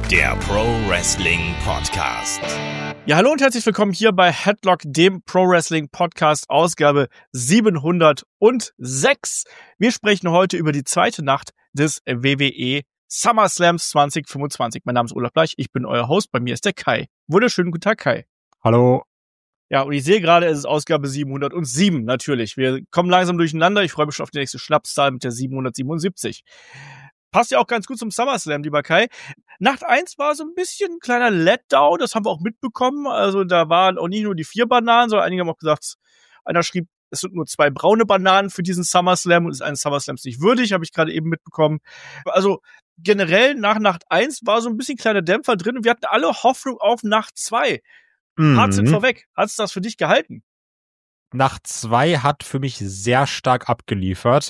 der Pro Wrestling Podcast. Ja, hallo und herzlich willkommen hier bei Headlock, dem Pro Wrestling Podcast, Ausgabe 706. Wir sprechen heute über die zweite Nacht des WWE SummerSlams 2025. Mein Name ist Olaf Bleich, ich bin euer Host, bei mir ist der Kai. Wunderschönen guten Tag, Kai. Hallo. Ja, und ich sehe gerade, es ist Ausgabe 707, natürlich. Wir kommen langsam durcheinander. Ich freue mich schon auf die nächste Schnapszahl mit der 777. Passt ja auch ganz gut zum SummerSlam, lieber Kai. Nacht 1 war so ein bisschen ein kleiner Letdown, das haben wir auch mitbekommen. Also da waren auch nicht nur die 4 Bananen, sondern einige haben auch gesagt, einer schrieb, es sind nur 2 braune Bananen für diesen SummerSlam und ist eines SummerSlams nicht würdig, habe ich gerade eben mitbekommen. Also generell nach Nacht 1 war so ein bisschen kleiner Dämpfer drin und wir hatten alle Hoffnung auf Nacht 2. Fazit vorweg, hat's das für dich gehalten? Nacht 2 hat für mich sehr stark abgeliefert.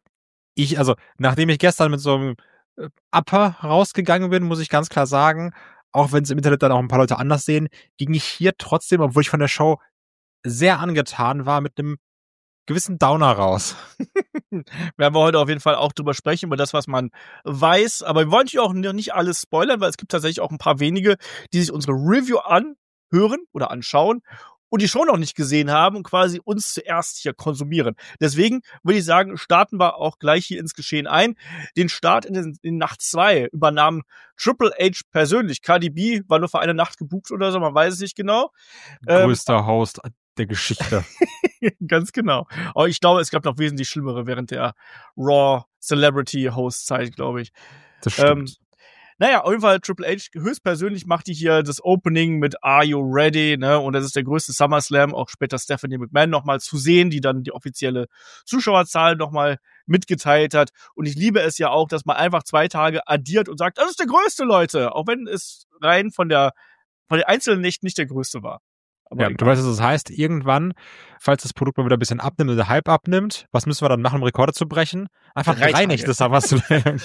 Nachdem ich gestern mit so einem Upper rausgegangen bin, muss ich ganz klar sagen, auch wenn es im Internet dann auch ein paar Leute anders sehen, ging ich hier trotzdem, obwohl ich von der Show sehr angetan war, mit einem gewissen Downer raus. Werden wir heute auf jeden Fall auch drüber sprechen, über das, was man weiß. Aber wir wollen hier auch nicht alles spoilern, weil es gibt tatsächlich auch ein paar wenige, die sich unsere Review anhören oder anschauen und die Show noch nicht gesehen haben und quasi uns zuerst hier konsumieren. Deswegen würde ich sagen, starten wir auch gleich hier ins Geschehen ein. Den Start in Nacht 2 übernahm Triple H persönlich. Cardi B war nur für eine Nacht gebucht oder so, man weiß es nicht genau. Größter Host der Geschichte. Ganz genau. Aber ich glaube, es gab noch wesentlich schlimmere während der Raw Celebrity Host Zeit, glaube ich. Das stimmt. Naja, auf jeden Fall Triple H höchstpersönlich macht die hier das Opening mit Are You Ready, ne? Und das ist der größte SummerSlam, auch später Stephanie McMahon nochmal zu sehen, die dann die offizielle Zuschauerzahl nochmal mitgeteilt hat. Und ich liebe es ja auch, dass man einfach 2 Tage addiert und sagt, das ist der größte, Leute, auch wenn es rein von den einzelnen Nächten nicht der größte war. Aber ja, du weißt, was das heißt. Irgendwann, falls das Produkt mal wieder ein bisschen abnimmt oder der Hype abnimmt, was müssen wir dann machen, um Rekorde zu brechen? Einfach 3 Nächte SummerSlam.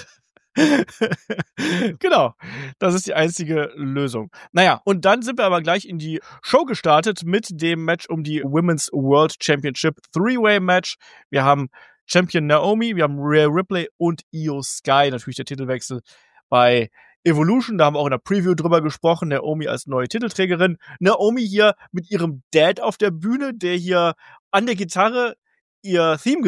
Genau, das ist die einzige Lösung. Naja, und dann sind wir aber gleich in die Show gestartet mit dem Match um die Women's World Championship 3-Way-Match. Wir haben Champion Naomi, wir haben Rhea Ripley und Io Sky, natürlich der Titelwechsel bei Evolution, da haben wir auch in der Preview drüber gesprochen, Naomi als neue Titelträgerin. Naomi hier mit ihrem Dad auf der Bühne, der hier an der Gitarre ihr Theme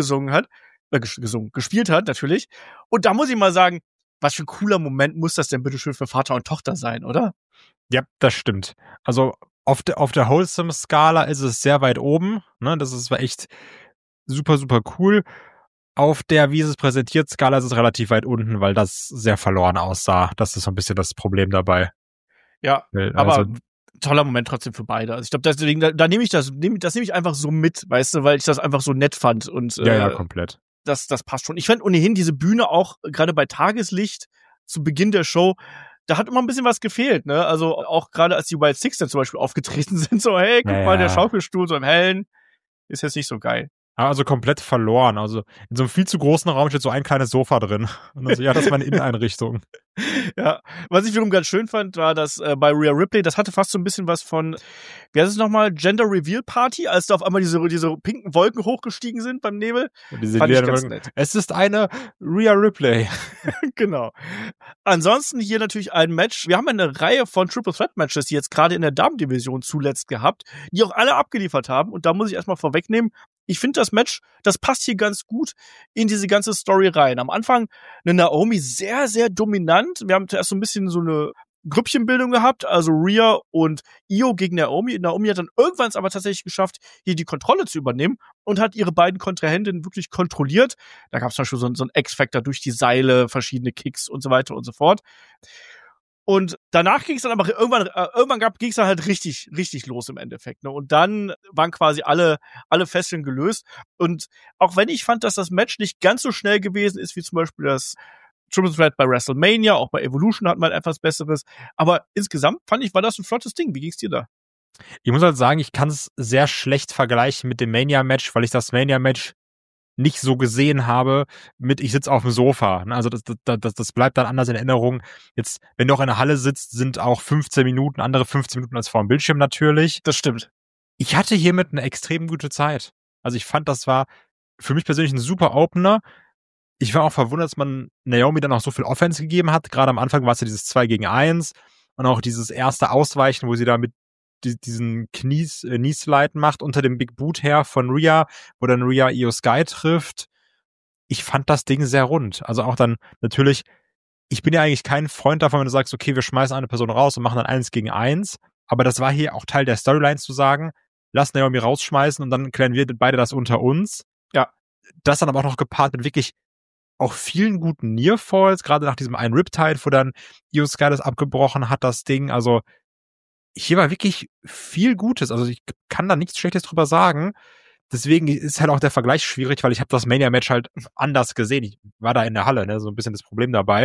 gespielt hat, natürlich. Und da muss ich mal sagen, was für ein cooler Moment muss das denn bitte schön für Vater und Tochter sein, oder? Ja, das stimmt. Also auf der Wholesome-Skala ist es sehr weit oben. Ne? War echt super, super cool. Auf der, wie es präsentiert, Skala ist es relativ weit unten, weil das sehr verloren aussah. Das ist so ein bisschen das Problem dabei. Ja, aber toller Moment trotzdem für beide. Also ich glaube, deswegen, da nehme ich das nehme ich einfach so mit, weißt du, weil ich das einfach so nett fand. Und ja, komplett. Das passt schon. Ich fand ohnehin diese Bühne auch, gerade bei Tageslicht, zu Beginn der Show, da hat immer ein bisschen was gefehlt, ne? Also auch gerade als die Wild Six dann zum Beispiel aufgetreten sind, so, hey, guck mal, der Schaukelstuhl so im Hellen, ist jetzt nicht so geil. Also komplett verloren. Also in so einem viel zu großen Raum steht so ein kleines Sofa drin. Und also, ja, das ist meine Inneneinrichtung. Ja, was ich wiederum ganz schön fand, war, dass bei Rhea Ripley, das hatte fast so ein bisschen was von, wie heißt es nochmal, Gender Reveal Party, als da auf einmal diese pinken Wolken hochgestiegen sind beim Nebel. Fand ich ganz nett. Es ist eine Rhea Ripley. Genau. Ansonsten hier natürlich ein Match. Wir haben eine Reihe von Triple Threat Matches jetzt gerade in der Damendivision zuletzt gehabt, die auch alle abgeliefert haben. Und da muss ich erstmal vorwegnehmen, ich finde das Match, das passt hier ganz gut in diese ganze Story rein. Am Anfang eine Naomi sehr, sehr dominant. Wir haben zuerst so ein bisschen so eine Grüppchenbildung gehabt, also Rhea und Io gegen Naomi. Naomi hat dann irgendwann es aber tatsächlich geschafft, hier die Kontrolle zu übernehmen und hat ihre beiden Kontrahentinnen wirklich kontrolliert. Da gab es zum Beispiel so einen X-Factor durch die Seile, verschiedene Kicks und so weiter und so fort. Und danach ging es dann aber irgendwann ging es dann halt richtig, richtig los im Endeffekt. Ne? Und dann waren quasi alle Fesseln gelöst. Und auch wenn ich fand, dass das Match nicht ganz so schnell gewesen ist, wie zum Beispiel das Triple Threat bei WrestleMania, auch bei Evolution hat man etwas Besseres. Aber insgesamt fand ich, war das ein flottes Ding. Wie ging's dir da? Ich muss halt sagen, ich kann es sehr schlecht vergleichen mit dem Mania-Match, weil ich das Mania-Match nicht so gesehen habe mit ich sitze auf dem Sofa. Also das bleibt dann anders in Erinnerung. Jetzt, wenn du auch in der Halle sitzt, sind auch 15 Minuten, andere 15 Minuten als vor dem Bildschirm natürlich. Das stimmt. Ich hatte hiermit eine extrem gute Zeit. Also ich fand, das war für mich persönlich ein super Opener. Ich war auch verwundert, dass man Naomi dann auch so viel Offense gegeben hat. Gerade am Anfang war es ja dieses 2 gegen 1 und auch dieses erste Ausweichen, wo sie da mit diesen Knieslide macht unter dem Big Boot her von Rhea, wo dann Rhea Io Sky trifft. Ich fand das Ding sehr rund. Also auch dann natürlich, ich bin ja eigentlich kein Freund davon, wenn du sagst, okay, wir schmeißen eine Person raus und machen dann 1 gegen 1. Aber das war hier auch Teil der Storylines zu sagen, lass Naomi rausschmeißen und dann klären wir beide das unter uns. Ja. Das dann aber auch noch gepaart mit wirklich auch vielen guten Nearfalls, gerade nach diesem einen Riptide, wo dann Io Sky das abgebrochen hat, das Ding. Also hier war wirklich viel Gutes. Also ich kann da nichts Schlechtes drüber sagen. Deswegen ist halt auch der Vergleich schwierig, weil ich habe das Mania-Match halt anders gesehen. Ich war da in der Halle, ne, so ein bisschen das Problem dabei.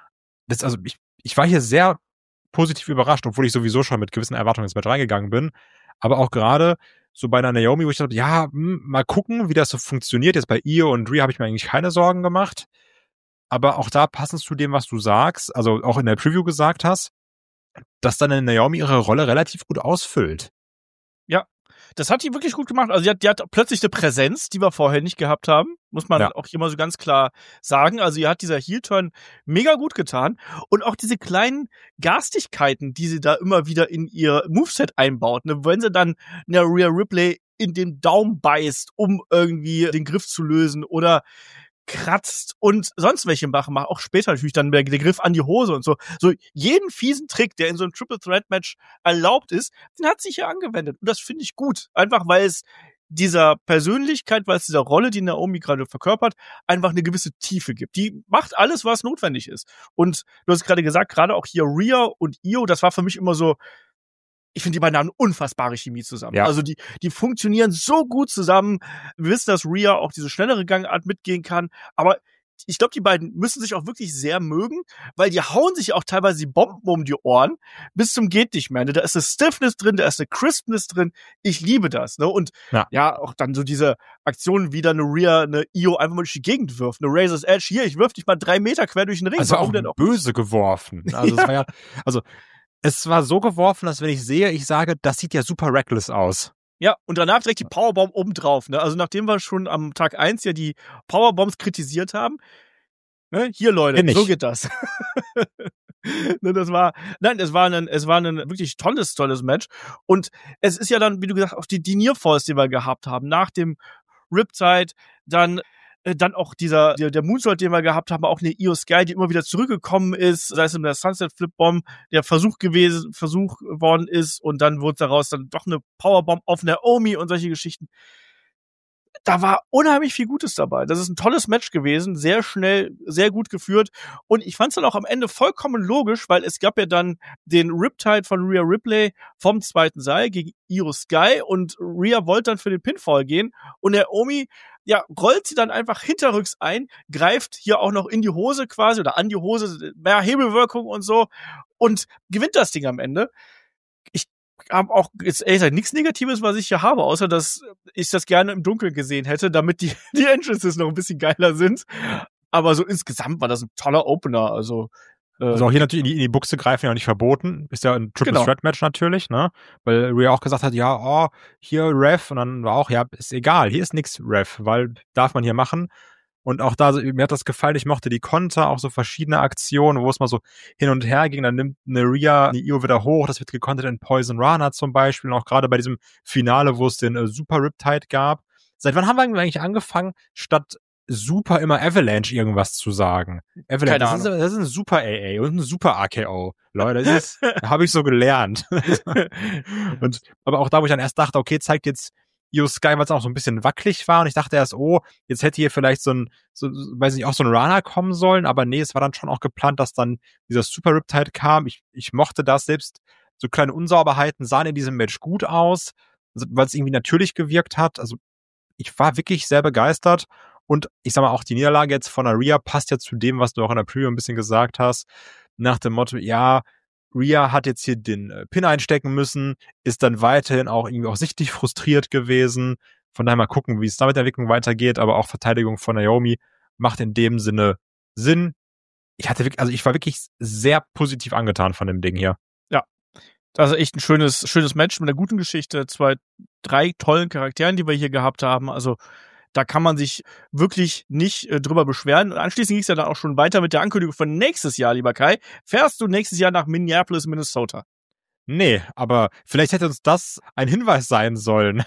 Also ich war hier sehr positiv überrascht, obwohl ich sowieso schon mit gewissen Erwartungen ins Match reingegangen bin. Aber auch gerade so bei einer Naomi, wo ich dachte, ja, mal gucken, wie das so funktioniert. Jetzt bei Io und Rhea habe ich mir eigentlich keine Sorgen gemacht. Aber auch da passend zu dem, was du sagst, also auch in der Preview gesagt hast, dass dann eine Naomi ihre Rolle relativ gut ausfüllt. Ja, das hat die wirklich gut gemacht. Also die hat plötzlich eine Präsenz, die wir vorher nicht gehabt haben. Muss man auch hier mal so ganz klar sagen. Also ihr hat dieser Heel-Turn mega gut getan. Und auch diese kleinen Garstigkeiten, die sie da immer wieder in ihr Moveset einbaut. Ne? Wenn sie dann eine Rhea Ripley in den Daumen beißt, um irgendwie den Griff zu lösen oder kratzt und sonst welche machen, auch später natürlich dann der Griff an die Hose und so. So jeden fiesen Trick, der in so einem Triple Threat Match erlaubt ist, den hat sich hier angewendet. Und das finde ich gut. Einfach weil es dieser Persönlichkeit, weil es dieser Rolle, die Naomi gerade verkörpert, einfach eine gewisse Tiefe gibt. Die macht alles, was notwendig ist. Und du hast gerade gesagt, gerade auch hier Rhea und Io, das war für mich immer so, ich finde, die beiden haben eine unfassbare Chemie zusammen. Ja. Also die funktionieren so gut zusammen. Wir wissen, dass Rhea auch diese schnellere Gangart mitgehen kann. Aber ich glaube, die beiden müssen sich auch wirklich sehr mögen, weil die hauen sich auch teilweise die Bomben um die Ohren bis zum geht nicht mehr. Da ist eine Stiffness drin, da ist eine Crispness drin. Ich liebe das. Ne? Und ja, auch dann so diese Aktionen, wie dann eine Rhea, eine Io einfach mal durch die Gegend wirft. Eine Razor's Edge, hier, ich wirf dich mal 3 Meter quer durch den Ring. Also auch böse geworfen. Also es war es war so geworfen, dass wenn ich sehe, ich sage, das sieht ja super reckless aus. Ja, und danach direkt die Powerbomb obendrauf. Ne? Also nachdem wir schon am Tag 1 ja die Powerbombs kritisiert haben, ne? Hier Leute, so geht das. Ne, es war ein wirklich tolles Match. Und es ist ja dann, wie du gesagt hast, auch die Nearfalls, die wir gehabt haben, nach dem Riptide, dann auch der Moonsault, den wir gehabt haben, auch eine Io Sky, die immer wieder zurückgekommen ist, sei es in der Sunset Flip Bomb, der Versuch worden ist und dann wurde daraus dann doch eine Powerbomb auf Naomi und solche Geschichten. Da war unheimlich viel Gutes dabei. Das ist ein tolles Match gewesen, sehr schnell, sehr gut geführt und ich fand es dann auch am Ende vollkommen logisch, weil es gab ja dann den Riptide von Rhea Ripley vom zweiten Seil gegen Io Sky und Rhea wollte dann für den Pinfall gehen und Naomi rollt sie dann einfach hinterrücks ein, greift hier auch noch in die Hose quasi oder an die Hose, mehr Hebelwirkung und so und gewinnt das Ding am Ende. Ich habe auch jetzt ehrlich gesagt nichts Negatives, was ich hier habe, außer dass ich das gerne im Dunkeln gesehen hätte, damit die Entrances noch ein bisschen geiler sind. Aber so insgesamt war das ein toller Opener. Also auch hier natürlich in die Buchse greifen ja nicht verboten. Ist ja ein Triple Threat Match natürlich, ne? Weil Rhea auch gesagt hat, hier Ref. Und dann war auch, ist egal, hier ist nix Ref, weil darf man hier machen. Und auch da, mir hat das gefallen, ich mochte die Konter, auch so verschiedene Aktionen, wo es mal so hin und her ging. Dann nimmt eine Rhea eine Io wieder hoch, das wird gekontert in Poison Rana zum Beispiel. Und auch gerade bei diesem Finale, wo es den Super Riptide gab. Seit wann haben wir eigentlich angefangen, statt Super immer Avalanche irgendwas zu sagen? Avalanche, das ist ein Super AA und ein Super RKO. Leute, das habe ich so gelernt. Aber auch da, wo ich dann erst dachte, okay, zeigt jetzt Io Sky, weil es auch so ein bisschen wackelig war und ich dachte erst, jetzt hätte hier vielleicht so ein Rana kommen sollen, aber nee, es war dann schon auch geplant, dass dann dieser Super Riptide kam. Ich mochte das, selbst so kleine Unsauberheiten sahen in diesem Match gut aus, weil es irgendwie natürlich gewirkt hat. Also ich war wirklich sehr begeistert und ich sag mal, auch die Niederlage jetzt von Rhea passt ja zu dem, was du auch in der Preview ein bisschen gesagt hast, nach dem Motto, Rhea hat jetzt hier den Pin einstecken müssen, ist dann weiterhin auch irgendwie auch sichtlich frustriert gewesen. Von daher mal gucken, wie es da mit der Entwicklung weitergeht, aber auch Verteidigung von Naomi macht in dem Sinne Sinn. Ich war wirklich sehr positiv angetan von dem Ding hier. Ja, das ist echt ein schönes Match mit einer guten Geschichte, 2, 3 tollen Charakteren, die wir hier gehabt haben. Also Da kann man sich wirklich nicht drüber beschweren. Und anschließend ging es ja dann auch schon weiter mit der Ankündigung von nächstes Jahr, lieber Kai. Fährst du nächstes Jahr nach Minneapolis, Minnesota? Nee, aber vielleicht hätte uns das ein Hinweis sein sollen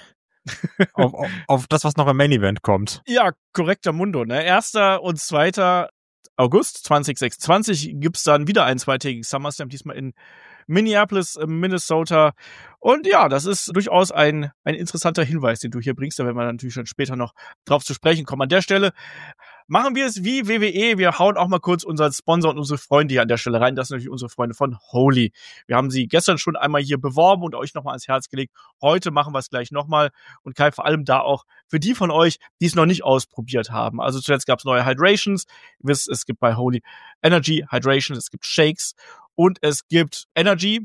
auf das, was noch im Main Event kommt. Ja, korrekter Mundo, ne? 1. und 2. August 2026 gibt's dann wieder einen zweitägigen SummerSlam, diesmal in Minneapolis, Minnesota. Und ja, das ist durchaus ein interessanter Hinweis, den du hier bringst. Da werden wir natürlich schon später noch drauf zu sprechen kommen. An der Stelle machen wir es wie WWE. Wir hauen auch mal kurz unseren Sponsor und unsere Freunde hier an der Stelle rein. Das sind natürlich unsere Freunde von Holy. Wir haben sie gestern schon einmal hier beworben und euch nochmal ans Herz gelegt. Heute machen wir es gleich nochmal. Und Kai, vor allem da auch für die von euch, die es noch nicht ausprobiert haben. Also zuletzt gab es neue Hydrations. Ihr wisst, es gibt bei Holy Energy, Hydration, es gibt Shakes und es gibt Energy.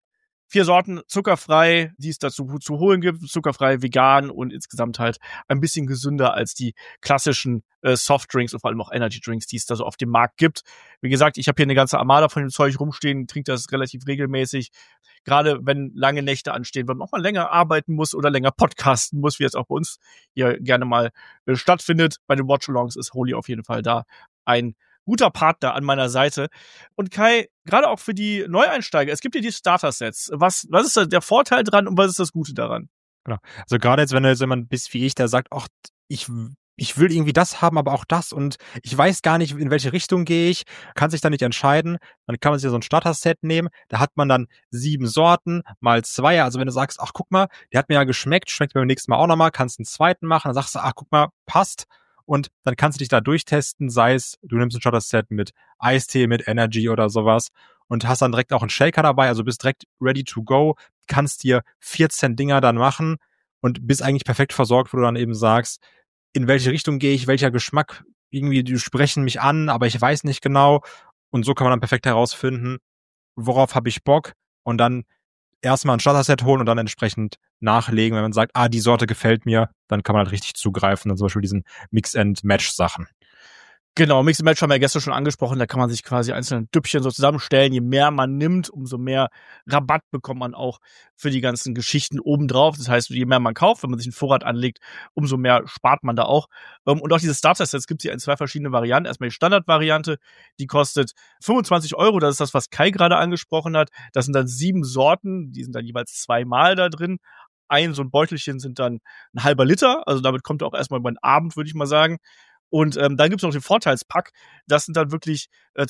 4 Sorten zuckerfrei, die es dazu zu holen gibt, zuckerfrei, vegan und insgesamt halt ein bisschen gesünder als die klassischen Softdrinks und vor allem auch Energy-Drinks, die es da so auf dem Markt gibt. Wie gesagt, ich habe hier eine ganze Armada von dem Zeug rumstehen, trinke das relativ regelmäßig. Gerade wenn lange Nächte anstehen, wenn man auch mal länger arbeiten muss oder länger podcasten muss, wie jetzt auch bei uns hier gerne mal stattfindet. Bei den Watch-Alongs ist Holy auf jeden Fall da ein guter Partner an meiner Seite. Und Kai, gerade auch für die Neueinsteiger, es gibt hier die Starter-Sets. Was ist da der Vorteil dran und was ist das Gute daran? Genau. Also gerade jetzt, wenn du jetzt jemand bist wie ich, der sagt, ach, ich will irgendwie das haben, aber auch das und ich weiß gar nicht, in welche Richtung gehe ich, kann sich da nicht entscheiden, dann kann man sich so ein Starter-Set nehmen, da hat man dann 7 Sorten mal 2, also wenn du sagst, ach guck mal, der hat mir ja geschmeckt, schmeckt mir beim nächsten Mal auch nochmal, kannst einen zweiten machen, dann sagst du, ach guck mal, passt. Und dann kannst du dich da durchtesten, sei es, du nimmst ein Starter-Set mit Eistee, mit Energy oder sowas und hast dann direkt auch einen Shaker dabei, also bist direkt ready to go, kannst dir 14 Dinger dann machen und bist eigentlich perfekt versorgt, wo du dann eben sagst, in welche Richtung gehe ich, welcher Geschmack, irgendwie, die sprechen mich an, aber ich weiß nicht genau. Und so kann man dann perfekt herausfinden, worauf habe ich Bock und dann erstmal ein Starter-Set holen und dann entsprechend nachlegen. Wenn man sagt, die Sorte gefällt mir, dann kann man halt richtig zugreifen. Dann zum Beispiel diesen Mix-and-Match-Sachen. Genau, Mix and Match haben wir ja gestern schon angesprochen, da kann man sich quasi einzelne Düppchen so zusammenstellen. Je mehr man nimmt, umso mehr Rabatt bekommt man auch für die ganzen Geschichten obendrauf. Das heißt, je mehr man kauft, wenn man sich einen Vorrat anlegt, umso mehr spart man da auch. Und auch diese Starter-Sets gibt es hier in 2 verschiedene Varianten. Erstmal die Standard-Variante, die kostet 25 €. Das ist das, was Kai gerade angesprochen hat. Das sind dann 7 Sorten, die sind dann jeweils 2-mal da drin. So ein Beutelchen sind dann ein halber Liter, also damit kommt er auch erstmal über den Abend, würde ich mal sagen. Und dann gibt's noch den Vorteilspack. Das sind dann wirklich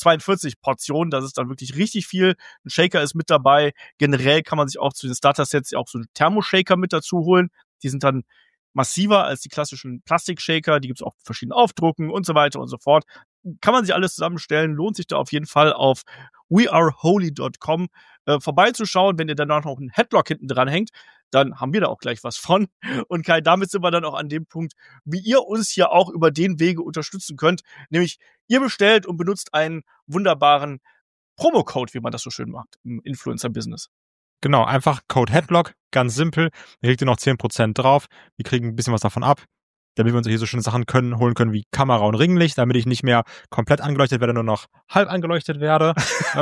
42 Portionen. Das ist dann wirklich richtig viel. Ein Shaker ist mit dabei. Generell kann man sich auch zu den Starter-Sets auch so einen Thermoshaker mit dazu holen. Die sind dann massiver als die klassischen Plastik-Shaker. Die gibt's auch in verschiedenen Aufdrucken und so weiter und so fort. Kann man sich alles zusammenstellen. Lohnt sich da auf jeden Fall auf weareholy.com vorbeizuschauen. Wenn ihr danach noch einen Headlock hinten dran hängt, dann haben wir da auch gleich was von. Und Kai, damit sind wir dann auch an dem Punkt, wie ihr uns hier auch über den Wege unterstützen könnt. Nämlich, ihr bestellt und benutzt einen wunderbaren Promocode, wie man das so schön macht im Influencer-Business. Genau, einfach Code Headlock, ganz simpel. Da kriegt ihr noch 10% drauf. Wir kriegen ein bisschen was davon ab, damit wir uns hier so schöne Sachen holen können wie Kamera und Ringlicht, damit ich nicht mehr komplett angeleuchtet werde, nur noch halb angeleuchtet werde.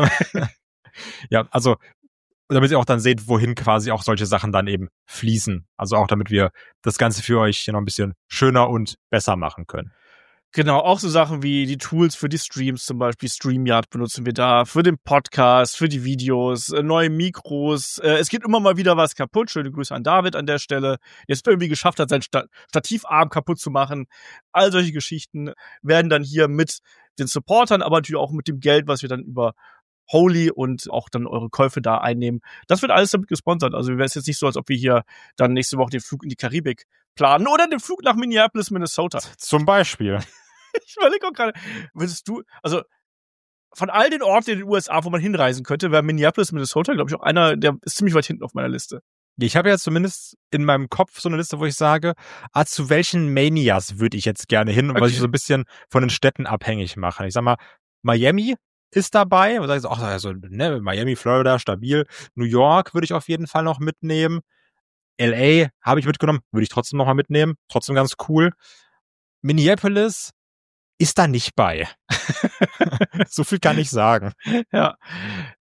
Ja, also damit ihr auch dann seht, wohin quasi auch solche Sachen dann eben fließen. Also auch damit wir das Ganze für euch hier noch ein bisschen schöner und besser machen können. Genau, auch so Sachen wie die Tools für die Streams, zum Beispiel StreamYard benutzen wir da, für den Podcast, für die Videos, neue Mikros. Es geht immer mal wieder was kaputt. Schöne Grüße an David an der Stelle, der es irgendwie geschafft hat, seinen Stativarm kaputt zu machen. All solche Geschichten werden dann hier mit den Supportern, aber natürlich auch mit dem Geld, was wir dann über Holy und auch dann eure Käufe da einnehmen. Das wird alles damit gesponsert. Also wäre es jetzt nicht so, als ob wir hier dann nächste Woche den Flug in die Karibik planen oder den Flug nach Minneapolis, Minnesota. Zum Beispiel. Ich überlege auch gerade, würdest du, also von all den Orten in den USA, wo man hinreisen könnte, wäre Minneapolis, Minnesota, glaube ich, auch einer, der ist ziemlich weit hinten auf meiner Liste. Ich habe ja zumindest in meinem Kopf so eine Liste, wo ich sage, zu welchen Manias würde ich jetzt gerne hin, weil ich so ein bisschen von den Städten abhängig mache. Ich sag mal, Miami ist dabei, und sage ich so, also, ne, Miami, Florida, stabil. New York würde ich auf jeden Fall noch mitnehmen. LA habe ich mitgenommen, würde ich trotzdem noch mal mitnehmen. Trotzdem ganz cool. Minneapolis ist da nicht bei. So viel kann ich sagen. Ja.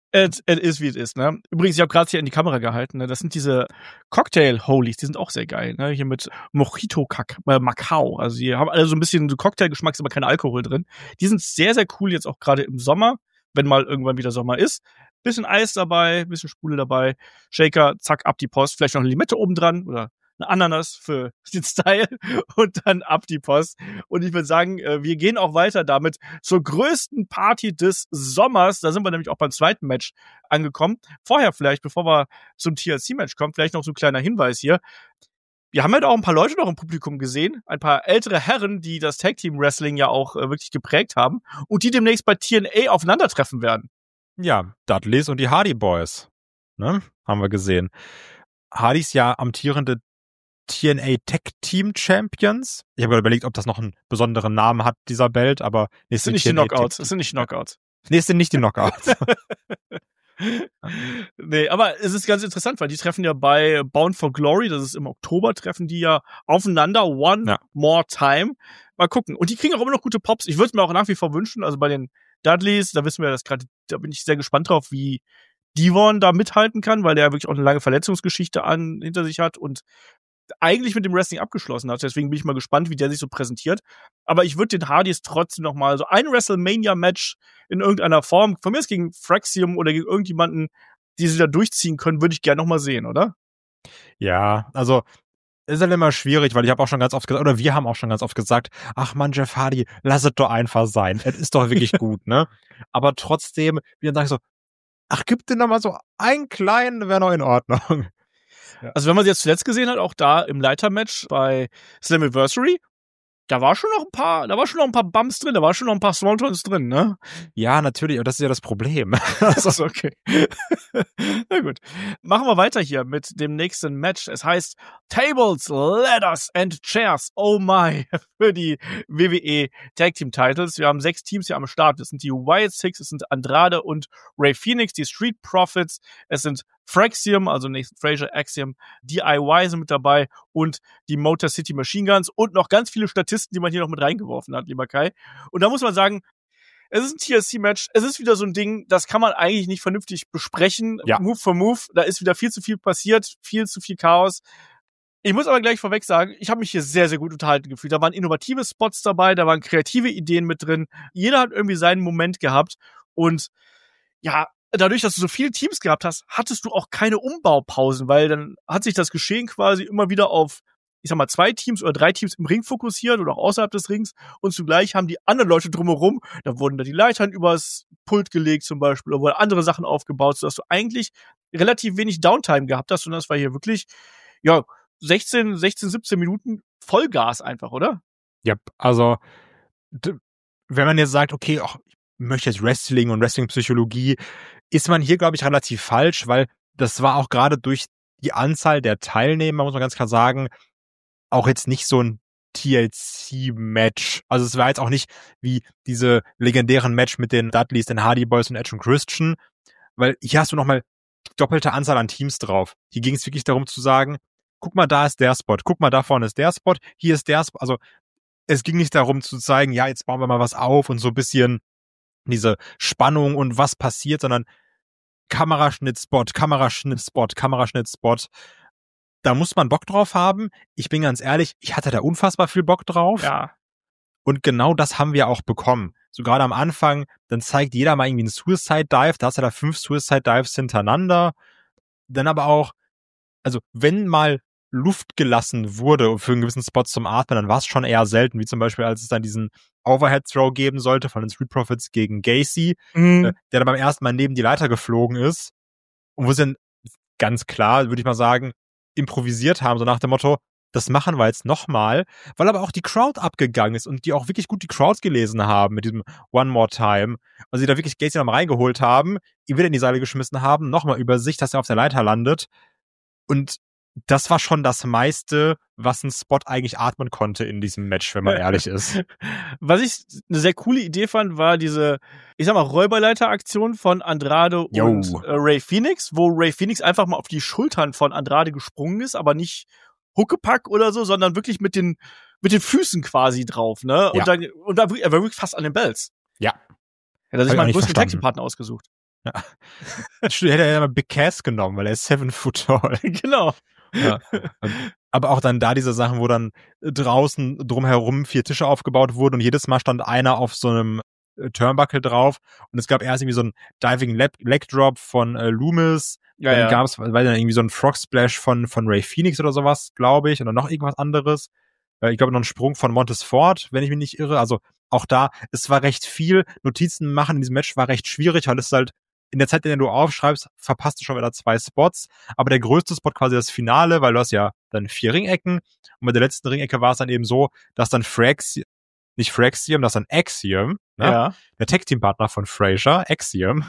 Es ist, wie es ist, ne? Übrigens, ich habe gerade hier in die Kamera gehalten, ne? Das sind diese Cocktail-Holies, die sind auch sehr geil, ne? Hier mit Mojito-Macao. Also die haben alle so ein bisschen so Cocktail-Geschmack, ist aber kein Alkohol drin. Die sind sehr, sehr cool jetzt auch gerade im Sommer, wenn mal irgendwann wieder Sommer ist. Bisschen Eis dabei, bisschen Sprudel dabei, Shaker, zack, ab die Post. Vielleicht noch eine Limette oben dran oder eine Ananas für den Style und dann ab die Post. Und ich würde sagen, wir gehen auch weiter damit zur größten Party des Sommers. Da sind wir nämlich auch beim zweiten Match angekommen. Vorher vielleicht, bevor wir zum TLC-Match kommen, vielleicht noch so ein kleiner Hinweis hier. Wir haben halt auch ein paar Leute noch im Publikum gesehen, ein paar ältere Herren, die das Tag-Team-Wrestling ja auch wirklich geprägt haben und die demnächst bei TNA aufeinandertreffen werden. Ja, Dudleys und die Hardy Boys, ne? Haben wir gesehen. Hardys ja amtierende TNA Tag Team Champions. Ich habe gerade überlegt, ob das noch einen besonderen Namen hat, dieser Belt, aber das sind nicht die Knockouts. Das sind nicht die Knockouts. Nee, es sind nicht die Knockouts. Nee, aber es ist ganz interessant, weil die treffen ja bei Bound for Glory, das ist im Oktober, treffen die ja aufeinander one more time. Mal gucken. Und die kriegen auch immer noch gute Pops. Ich würde es mir auch nach wie vor wünschen, also bei den Dudleys, da wissen wir das gerade, da bin ich sehr gespannt drauf, wie Devon da mithalten kann, weil der ja wirklich auch eine lange Verletzungsgeschichte hinter sich hat und eigentlich mit dem Wrestling abgeschlossen hat. Deswegen bin ich mal gespannt, wie der sich so präsentiert. Aber ich würde den Hardys trotzdem noch mal so ein WrestleMania-Match in irgendeiner Form, von mir ist gegen Fraxium oder gegen irgendjemanden, die sie da durchziehen können, würde ich gerne noch mal sehen, oder? Ja, also ist halt immer schwierig, weil ich habe auch schon ganz oft gesagt, oder wir haben auch schon ganz oft gesagt, ach Mann, Jeff Hardy, lass es doch einfach sein. Es ist doch wirklich gut, ne? Aber trotzdem, wir sagen so, ach, gib den noch mal so einen kleinen, wäre noch in Ordnung. Ja. Also wenn man sie jetzt zuletzt gesehen hat, auch da im Leitermatch bei Slammiversary, da war schon noch ein paar Bumps drin, da war schon noch ein paar Smalltalks drin, ne? Ja, natürlich, aber das ist ja das Problem. Das ist okay. Na gut. Machen wir weiter hier mit dem nächsten Match. Es heißt Tables, Ladders and Chairs, oh my, für die WWE Tag Team Titles. Wir haben 6 Teams hier am Start. Das sind die Wyatt Six, es sind Andrade und Ray Phoenix, die Street Profits, es sind Fraxium, also Nathan Frazier, Axiom, DIY sind mit dabei und die Motor City Machine Guns und noch ganz viele Statisten, die man hier noch mit reingeworfen hat, lieber Kai. Und da muss man sagen, es ist ein TLC-Match, es ist wieder so ein Ding, das kann man eigentlich nicht vernünftig besprechen, ja. Move for Move, da ist wieder viel zu viel passiert, viel zu viel Chaos. Ich muss aber gleich vorweg sagen, ich habe mich hier sehr, sehr gut unterhalten gefühlt. Da waren innovative Spots dabei, da waren kreative Ideen mit drin, jeder hat irgendwie seinen Moment gehabt und ja, dadurch, dass du so viele Teams gehabt hast, hattest du auch keine Umbaupausen, weil dann hat sich das Geschehen quasi immer wieder auf, ich sag mal, 2 Teams oder 3 Teams im Ring fokussiert oder auch außerhalb des Rings und zugleich haben die anderen Leute drumherum, da wurden da die Leitern übers Pult gelegt zum Beispiel oder wurden andere Sachen aufgebaut, sodass du eigentlich relativ wenig Downtime gehabt hast und das war hier wirklich, ja, 16, 17 Minuten Vollgas einfach, oder? Ja, also wenn man jetzt sagt, okay, ich möchte jetzt Wrestling und Wrestling-Psychologie, ist man hier, glaube ich, relativ falsch, weil das war auch gerade durch die Anzahl der Teilnehmer, muss man ganz klar sagen, auch jetzt nicht so ein TLC-Match. Also es war jetzt auch nicht wie diese legendären Match mit den Dudleys, den Hardy Boys und Edge und Christian, weil hier hast du nochmal die doppelte Anzahl an Teams drauf. Hier ging es wirklich darum zu sagen, guck mal, da ist der Spot, guck mal, da vorne ist der Spot, hier ist der Spot. Also es ging nicht darum zu zeigen, ja, jetzt bauen wir mal was auf und so ein bisschen diese Spannung und was passiert, sondern Kameraschnitt-Spot. Da muss man Bock drauf haben. Ich bin ganz ehrlich, ich hatte da unfassbar viel Bock drauf. Ja. Und genau das haben wir auch bekommen. So gerade am Anfang, dann zeigt jeder mal irgendwie einen Suicide Dive. Da hast du da 5 Suicide Dives hintereinander. Dann aber auch, also wenn mal Luft gelassen wurde für einen gewissen Spot zum Atmen, dann war es schon eher selten, wie zum Beispiel, als es dann diesen Overhead-Throw geben sollte von den Street Profits gegen Gacy, der dann beim ersten Mal neben die Leiter geflogen ist und wo sie dann ganz klar, würde ich mal sagen, improvisiert haben, so nach dem Motto, das machen wir jetzt nochmal, weil aber auch die Crowd abgegangen ist und die auch wirklich gut die Crowds gelesen haben mit diesem One More Time. Also die da wirklich Gacy nochmal reingeholt haben, ihn wieder in die Seile geschmissen haben, nochmal über sich, dass er auf der Leiter landet. Und das war schon das meiste, was ein Spot eigentlich atmen konnte in diesem Match, wenn man ehrlich ist. Was ich eine sehr coole Idee fand, war diese, ich sag mal, Räuberleiter-Aktion von Andrade und Ray Phoenix, wo Ray Phoenix einfach mal auf die Schultern von Andrade gesprungen ist, aber nicht Huckepack oder so, sondern wirklich mit den Füßen quasi drauf, ne? Ja. Und dann er war wirklich fast an den Bells. Ja. Er hat sich mal einen größten Tag-Team-Partner ausgesucht. Hätte er ja mal Big Cass genommen, weil er ist 7 foot tall. Genau. Ja. Aber auch dann da diese Sachen, wo dann draußen drumherum 4 Tische aufgebaut wurden und jedes Mal stand einer auf so einem Turnbuckle drauf und es gab erst irgendwie so einen Diving Leg Drop von Loomis, dann gab es irgendwie so einen Frog Splash von Ray Phoenix oder sowas, glaube ich, oder noch irgendwas anderes. Ich glaube noch einen Sprung von Montez Ford, wenn ich mich nicht irre. Also auch da, es war recht viel. Notizen machen in diesem Match war recht schwierig, weil es halt in der Zeit, in der du aufschreibst, verpasst du schon wieder 2 Spots. Aber der größte Spot quasi das Finale, weil du hast ja dann 4 Ringecken. Und bei der letzten Ringecke war es dann eben so, dass dann nicht Fraxium, dass dann Axiom, ne? Der Tag-Team-Partner von Frazier, Axiom,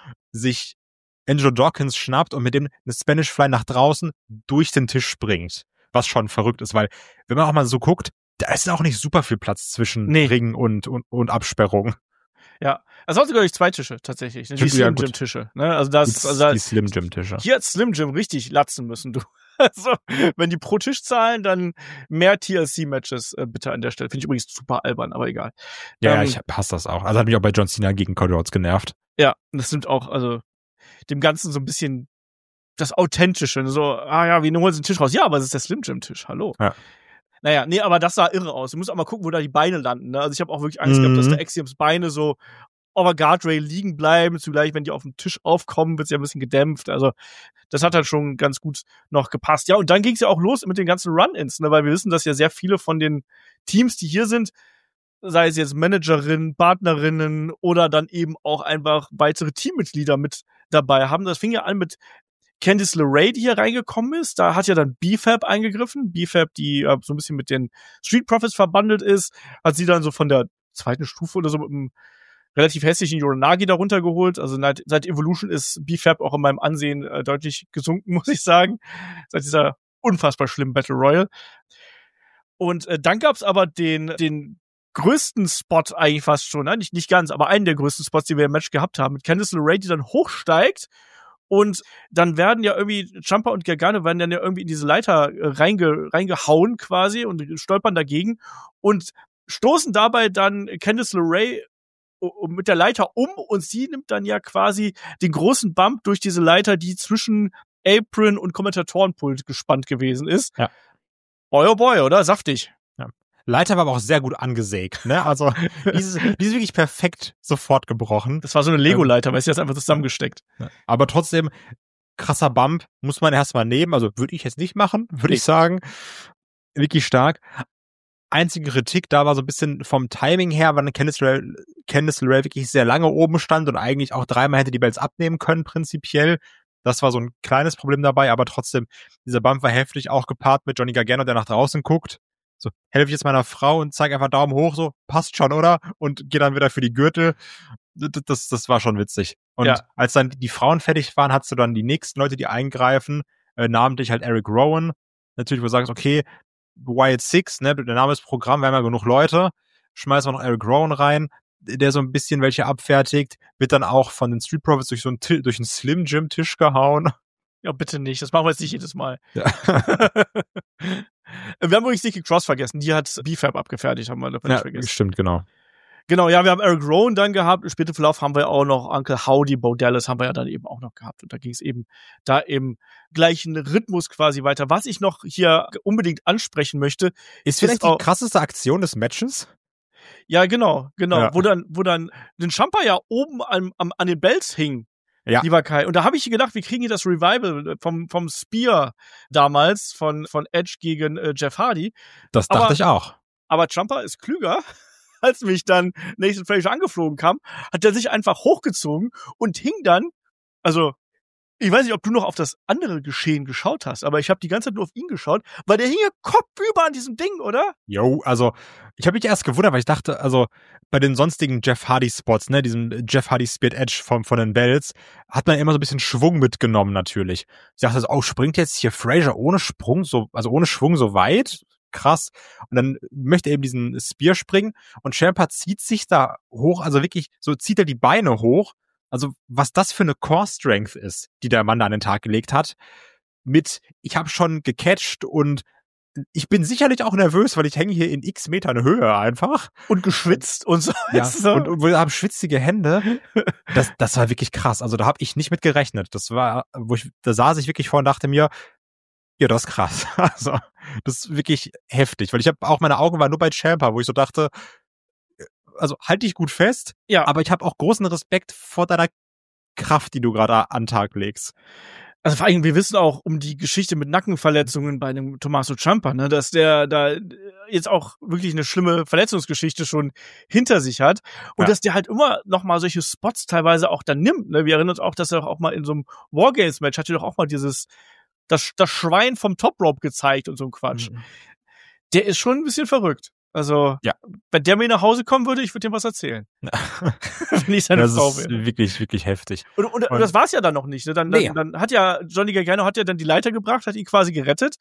sich Angelo Dawkins schnappt und mit dem eine Spanish Fly nach draußen durch den Tisch springt. Was schon verrückt ist, weil, wenn man auch mal so guckt, da ist auch nicht super viel Platz zwischen Ring und Absperrung. Ja, es waren sogar 2 Tische, tatsächlich. Die Slim Jim Tische, ne? Also die Slim Jim Tische. Hier hat Slim Jim richtig latzen müssen, du. Also, wenn die pro Tisch zahlen, dann mehr TLC-Matches bitte an der Stelle. Finde ich übrigens super albern, aber egal. Ja, ich hasse das auch. Also hat mich auch bei John Cena gegen Cody Rhodes genervt. Ja, das nimmt auch, also dem Ganzen so ein bisschen das Authentische. So, wir holen den Tisch raus. Ja, aber es ist der Slim Jim Tisch, hallo. Ja. Naja, nee, aber das sah irre aus. Du musst auch mal gucken, wo da die Beine landen. Ne? Also ich habe auch wirklich Angst gehabt, dass der Axioms Beine so over Guardrail liegen bleiben. Zugleich, wenn die auf dem Tisch aufkommen, wird es ja ein bisschen gedämpft. Also das hat halt schon ganz gut noch gepasst. Ja, und dann ging es ja auch los mit den ganzen Run-Ins, ne? Weil wir wissen, dass ja sehr viele von den Teams, die hier sind, sei es jetzt Managerinnen, Partnerinnen oder dann eben auch einfach weitere Teammitglieder mit dabei haben. Das fing ja an mit Candice LeRae, die hier reingekommen ist. Da hat ja dann B-Fab eingegriffen. B-Fab, die so ein bisschen mit den Street Profits verbandelt ist, hat sie dann so von der 2. Stufe oder so mit einem relativ hässlichen Yoranagi darunter geholt. Also seit Evolution ist B-Fab auch in meinem Ansehen deutlich gesunken, muss ich sagen. Seit dieser unfassbar schlimmen Battle Royal. Und dann gab's aber den größten Spot eigentlich fast schon, ne? Nicht ganz, aber einen der größten Spots, die wir im Match gehabt haben, mit Candice LeRae, die dann hochsteigt. Und dann werden ja irgendwie Ciampa und Gargano werden dann ja irgendwie in diese Leiter reingehauen quasi und stolpern dagegen und stoßen dabei dann Candice LeRae mit der Leiter und sie nimmt dann ja quasi den großen Bump durch diese Leiter, die zwischen Apron und Kommentatorenpult gespannt gewesen ist. Ja. Boy, oh boy, oder? Saftig. Ja. Leiter war aber auch sehr gut angesägt, ne? Also, die ist wirklich perfekt sofort gebrochen. Das war so eine Lego-Leiter, weil sie das einfach zusammengesteckt. Ja. Aber trotzdem, krasser Bump, muss man erstmal nehmen. Also, würde ich jetzt nicht machen, würde ich sagen. Wirklich stark. Einzige Kritik da war so ein bisschen vom Timing her, weil Candice LeRae wirklich sehr lange oben stand und eigentlich auch 3-mal hätte die Bells abnehmen können, prinzipiell. Das war so ein kleines Problem dabei, aber trotzdem, dieser Bump war heftig, auch gepaart mit Johnny Gargano, der nach draußen guckt. So, helfe ich jetzt meiner Frau und zeige einfach Daumen hoch, so, passt schon, oder? Und gehe dann wieder für die Gürtel. Das war schon witzig. Und als dann die Frauen fertig waren, hast du dann die nächsten Leute, die eingreifen, namentlich halt Eric Rowan. Natürlich, wo du sagst, okay, Wyatt Six, ne, der Name ist Programm, wir haben ja genug Leute, schmeißen wir noch Eric Rowan rein, der so ein bisschen welche abfertigt, wird dann auch von den Street Profits durch einen Slim Jim Tisch gehauen. Ja, bitte nicht, das machen wir jetzt nicht jedes Mal. Ja. Wir haben übrigens Nikki Cross vergessen, die hat B-Fab abgefertigt, haben wir nicht vergessen. Stimmt, genau. Genau, ja, wir haben Eric Rowan dann gehabt, im späteren Verlauf haben wir auch noch Uncle Howdy, Bo Dallas haben wir ja dann eben auch noch gehabt und da ging es eben da im gleichen Rhythmus quasi weiter. Was ich noch hier unbedingt ansprechen möchte, ist vielleicht die krasseste Aktion des Matches? Ja, genau, ja. Wo dann den Ciampa ja oben an den Bells hing. Ja. Lieber Kai. Und da habe ich gedacht, wir kriegen hier das Revival vom Spear damals von Edge gegen Jeff Hardy. Das dachte ich auch. Aber Ciampa ist klüger. Als mich dann Nathan Frazier angeflogen kam, hat er sich einfach hochgezogen und hing dann, also ich weiß nicht, ob du noch auf das andere Geschehen geschaut hast, aber ich habe die ganze Zeit nur auf ihn geschaut, weil der hing ja kopfüber an diesem Ding, oder? Jo, also ich habe mich erst gewundert, weil ich dachte, also bei den sonstigen Jeff Hardy Spots, ne, diesem Jeff Hardy Speared Edge von den Bells, hat man immer so ein bisschen Schwung mitgenommen natürlich. Ich dachte so, springt jetzt hier Frazier ohne Schwung so weit? Krass. Und dann möchte er eben diesen Spear springen und Ciampa zieht sich da hoch, also wirklich, so zieht er die Beine hoch. Also was das für eine Core-Strength ist, die der Mann da an den Tag gelegt hat, mit ich habe schon gecatcht und ich bin sicherlich auch nervös, weil ich hänge hier in x Metern Höhe einfach. Und geschwitzt und so. Ja, so. und wir haben schwitzige Hände. Das war wirklich krass. Also da habe ich nicht mit gerechnet. Da saß ich wirklich vor und dachte mir, ja, das ist krass. Also, das ist wirklich heftig. Weil meine Augen waren nur bei Ciampa, wo ich so dachte, also halt dich gut fest, Ja. aber ich habe auch großen Respekt vor deiner Kraft, die du gerade an den Tag legst. Also vor allem, wir wissen auch um die Geschichte mit Nackenverletzungen bei dem Tommaso Ciampa, ne, dass der da jetzt auch wirklich eine schlimme Verletzungsgeschichte schon hinter sich hat und dass der halt immer noch mal solche Spots teilweise auch dann nimmt, ne. Wir erinnern uns auch, dass er auch mal in so einem Wargames-Match hat er doch auch mal das Schwein vom Top Rope gezeigt und so ein Quatsch. Der ist schon ein bisschen verrückt. Also, ja. Wenn der mir nach Hause kommen würde, ich würde ihm was erzählen. Wenn ich seine Frau wäre. Das ist wirklich, wirklich heftig. Und das war's ja dann noch nicht. Ne? Dann hat ja Johnny Gargano dann die Leiter gebracht, hat ihn quasi gerettet.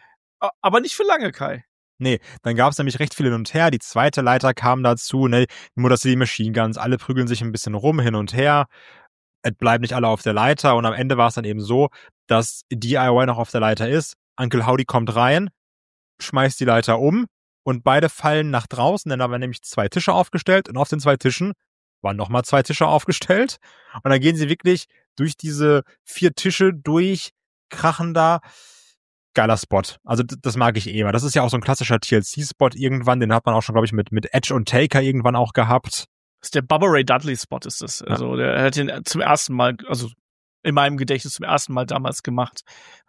Aber nicht für lange, Kai. Nee, dann gab's nämlich recht viel hin und her. Die zweite Leiter kam dazu, ne, nur dass die Machine Guns, alle prügeln sich ein bisschen rum, hin und her. Es bleiben nicht alle auf der Leiter und am Ende war es dann eben so, dass DIY noch auf der Leiter ist. Uncle Howdy kommt rein, schmeißt die Leiter um und beide fallen nach draußen, denn da waren nämlich 2 Tische aufgestellt und auf den 2 Tischen waren nochmal 2 Tische aufgestellt und dann gehen sie wirklich durch diese 4 Tische durch, krachen da. Geiler Spot. Also das mag ich immer. Das ist ja auch so ein klassischer TLC-Spot irgendwann, den hat man auch schon, glaube ich, mit Edge und Taker irgendwann auch gehabt. Das ist der Bubba Ray Dudley Spot, ist das. Also der hat den zum ersten Mal, also in meinem Gedächtnis zum ersten Mal damals gemacht.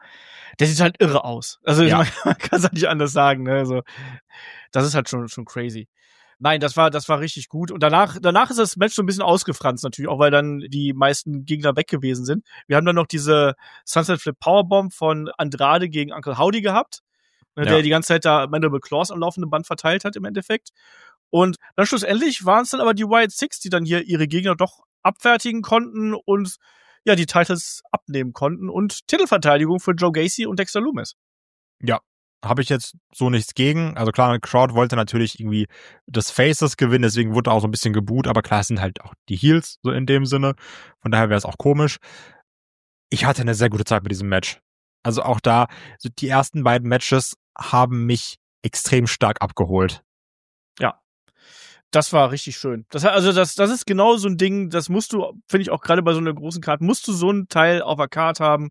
Der sieht halt irre aus. Also man kann es halt nicht anders sagen. Ne? Also das ist halt schon crazy. Nein, das war richtig gut. Und danach ist das Match so ein bisschen ausgefranst natürlich, auch weil dann die meisten Gegner weg gewesen sind. Wir haben dann noch diese Sunset Flip Powerbomb von Andrade gegen Uncle Howdy gehabt, der die ganze Zeit da Mandible Claws am laufenden Band verteilt hat im Endeffekt. Und dann schlussendlich waren es dann aber die Wyatt Six, die dann hier ihre Gegner doch abfertigen konnten und ja, die Titles abnehmen konnten und Titelverteidigung für Joe Gacy und Dexter Lumis. Ja, habe ich jetzt so nichts gegen. Also klar, Crowd wollte natürlich irgendwie das Faces gewinnen, deswegen wurde auch so ein bisschen geboot, aber klar, es sind halt auch die Heels, so in dem Sinne. Von daher wäre es auch komisch. Ich hatte eine sehr gute Zeit mit diesem Match. Also auch da, so die ersten beiden Matches haben mich extrem stark abgeholt. Ja. Das war richtig schön. Das ist genau so ein Ding, das musst du, finde ich auch gerade bei so einer großen Karte, musst du so einen Teil auf der Karte haben,